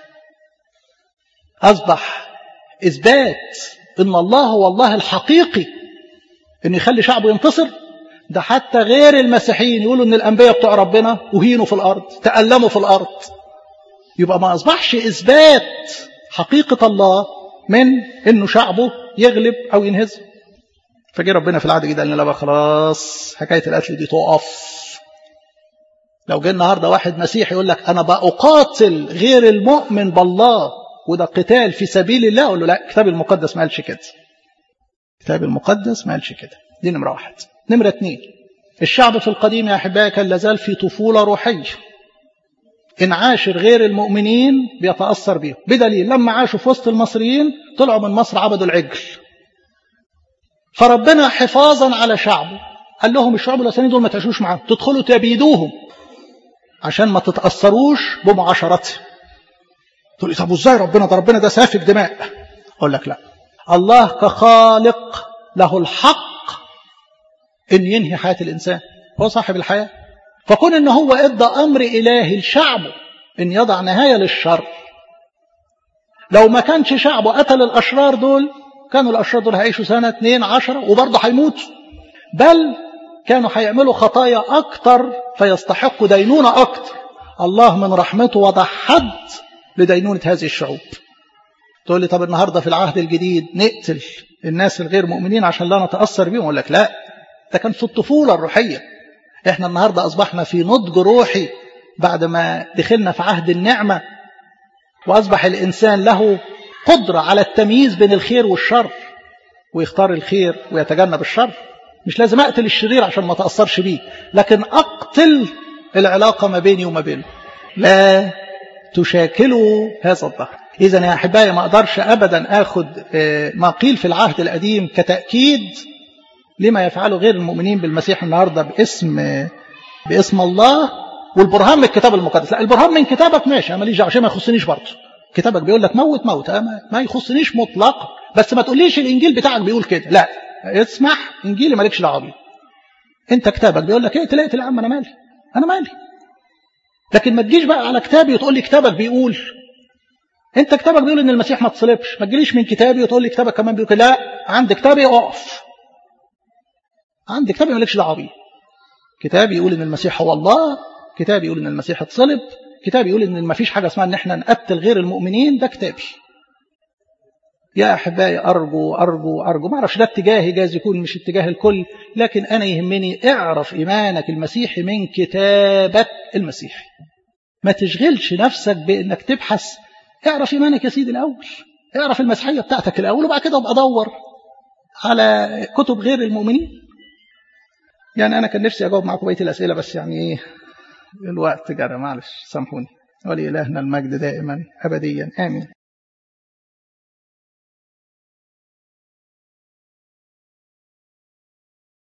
اصبح اثبات ان الله هو الله الحقيقي ان يخلي شعبه ينتصر. ده حتى غير المسيحيين يقولوا ان الانبياء بتوع ربنا وهينوا في الارض، تألموا في الارض. يبقى ما أصبحش إثبات حقيقة الله من إنه شعبه يغلب أو ينهزم. فجي ربنا في العهد الجديد قال لنا لا بقى خلاص حكاية القتل دي تقف. لو جه النهارده واحد مسيحي يقول لك أنا بقاتل غير المؤمن بالله وده قتال في سبيل الله، أقول له لا، الكتاب المقدس ما قالش كده. الكتاب المقدس ما قالش كده. دي نمرة واحد. نمرة اتنين، الشعب في القديم يا أحبائي كان لازال في طفولة روحية. إن عاشر غير المؤمنين بيتأثر بيهم، بدليل لما عاشوا في وسط المصريين طلعوا من مصر عبدوا العجل. فربنا حفاظا على شعبه قال لهم الشعب الوثنيين دول ما تعيشوش معاهم، تدخلوا تبيدوهم عشان ما تتأثروش بمعاشرتهم. تقول لي طب وازاي ربنا ده ربنا ده سافك دماء؟ أقول لك لا، الله كخالق له الحق إن ينهي حياة الإنسان، هو صاحب الحياة. فكون إن هو إدى أمر إلهي لشعبه إن يضع نهاية للشر، لو ما كانش شعبه قتل الأشرار دول كانوا الأشرار دول هيعيشوا سنة اتنين عشرة وبرضه هيموتوا، بل كانوا هيعملوا خطايا أكتر فيستحقوا دينونة أكتر. الله من رحمته وضع حد لدينونة هذه الشعوب. تقول لي طب النهاردة في العهد الجديد نقتل الناس الغير مؤمنين عشان لا نتأثر بهم؟ أقول لك لا، ده كان في الطفولة الروحية. احنا النهاردة أصبحنا في نضج روحي بعد ما دخلنا في عهد النعمة، وأصبح الإنسان له قدرة على التمييز بين الخير والشر ويختار الخير ويتجنب الشر. مش لازم أقتل الشرير عشان ما تأثرش بيه، لكن أقتل العلاقة ما بيني وما بينه، لا تشاكلوا هذا الظهر. إذن يا أحبائي ما أقدرش أبدا أخذ ما قيل في العهد القديم كتأكيد لما يفعله غير المؤمنين بالمسيح النهاردة باسم باسم الله والبرهان من الكتاب المقدس. لا، البرهان من كتابك ماشي، أنا ماليش دعوة، عشان ما يخصنيش برضه. كتابك بيقول لك موت موت، ما يخصنيش مطلقا، بس ما تقوليش الإنجيل بتاعك بيقول كده. لا، اسمح، إنجيلي مالكش دعوة بيه. أنت كتابك بيقول لك إيه، تلاقي يا عم أنا مالي، أنا مالي. لكن ما تجيش بقى على كتابي وتقول لي كتابك بيقول. أنت كتابك بيقول إن المسيح ما تصلبش، ما تجيليش من كتابي وتقول لي كتابك كمان بيقول كده. لا، عند كتابي أقف، عند كتابي مالكش دعوة بيه. كتابي يقول إن المسيح هو الله، كتابي يقول إن المسيح اتصلب، كتابي يقول إن ما فيش حاجة اسمها إن إحنا نقتل غير المؤمنين، ده كتابي. يا أحبائي أرجو أرجو أرجو، ما أعرفش ده اتجاهي، جايز يكون مش اتجاه الكل، لكن أنا يهمني اعرف إيمانك المسيحي من كتابك المسيحي. ما تشغلش نفسك بأنك تبحث. اعرف إيمانك يا سيدي الأول، اعرف المسيحية بتاعتك الأول، وبعد كده ابقى دور على كتب غير المؤمنين. يعني أنا كان نفسي أجاوب معكم بقية الأسئلة، بس يعني إيه الوقت جرى، معلش سامحوني. ولإلهنا المجد دائما أبديا آمين.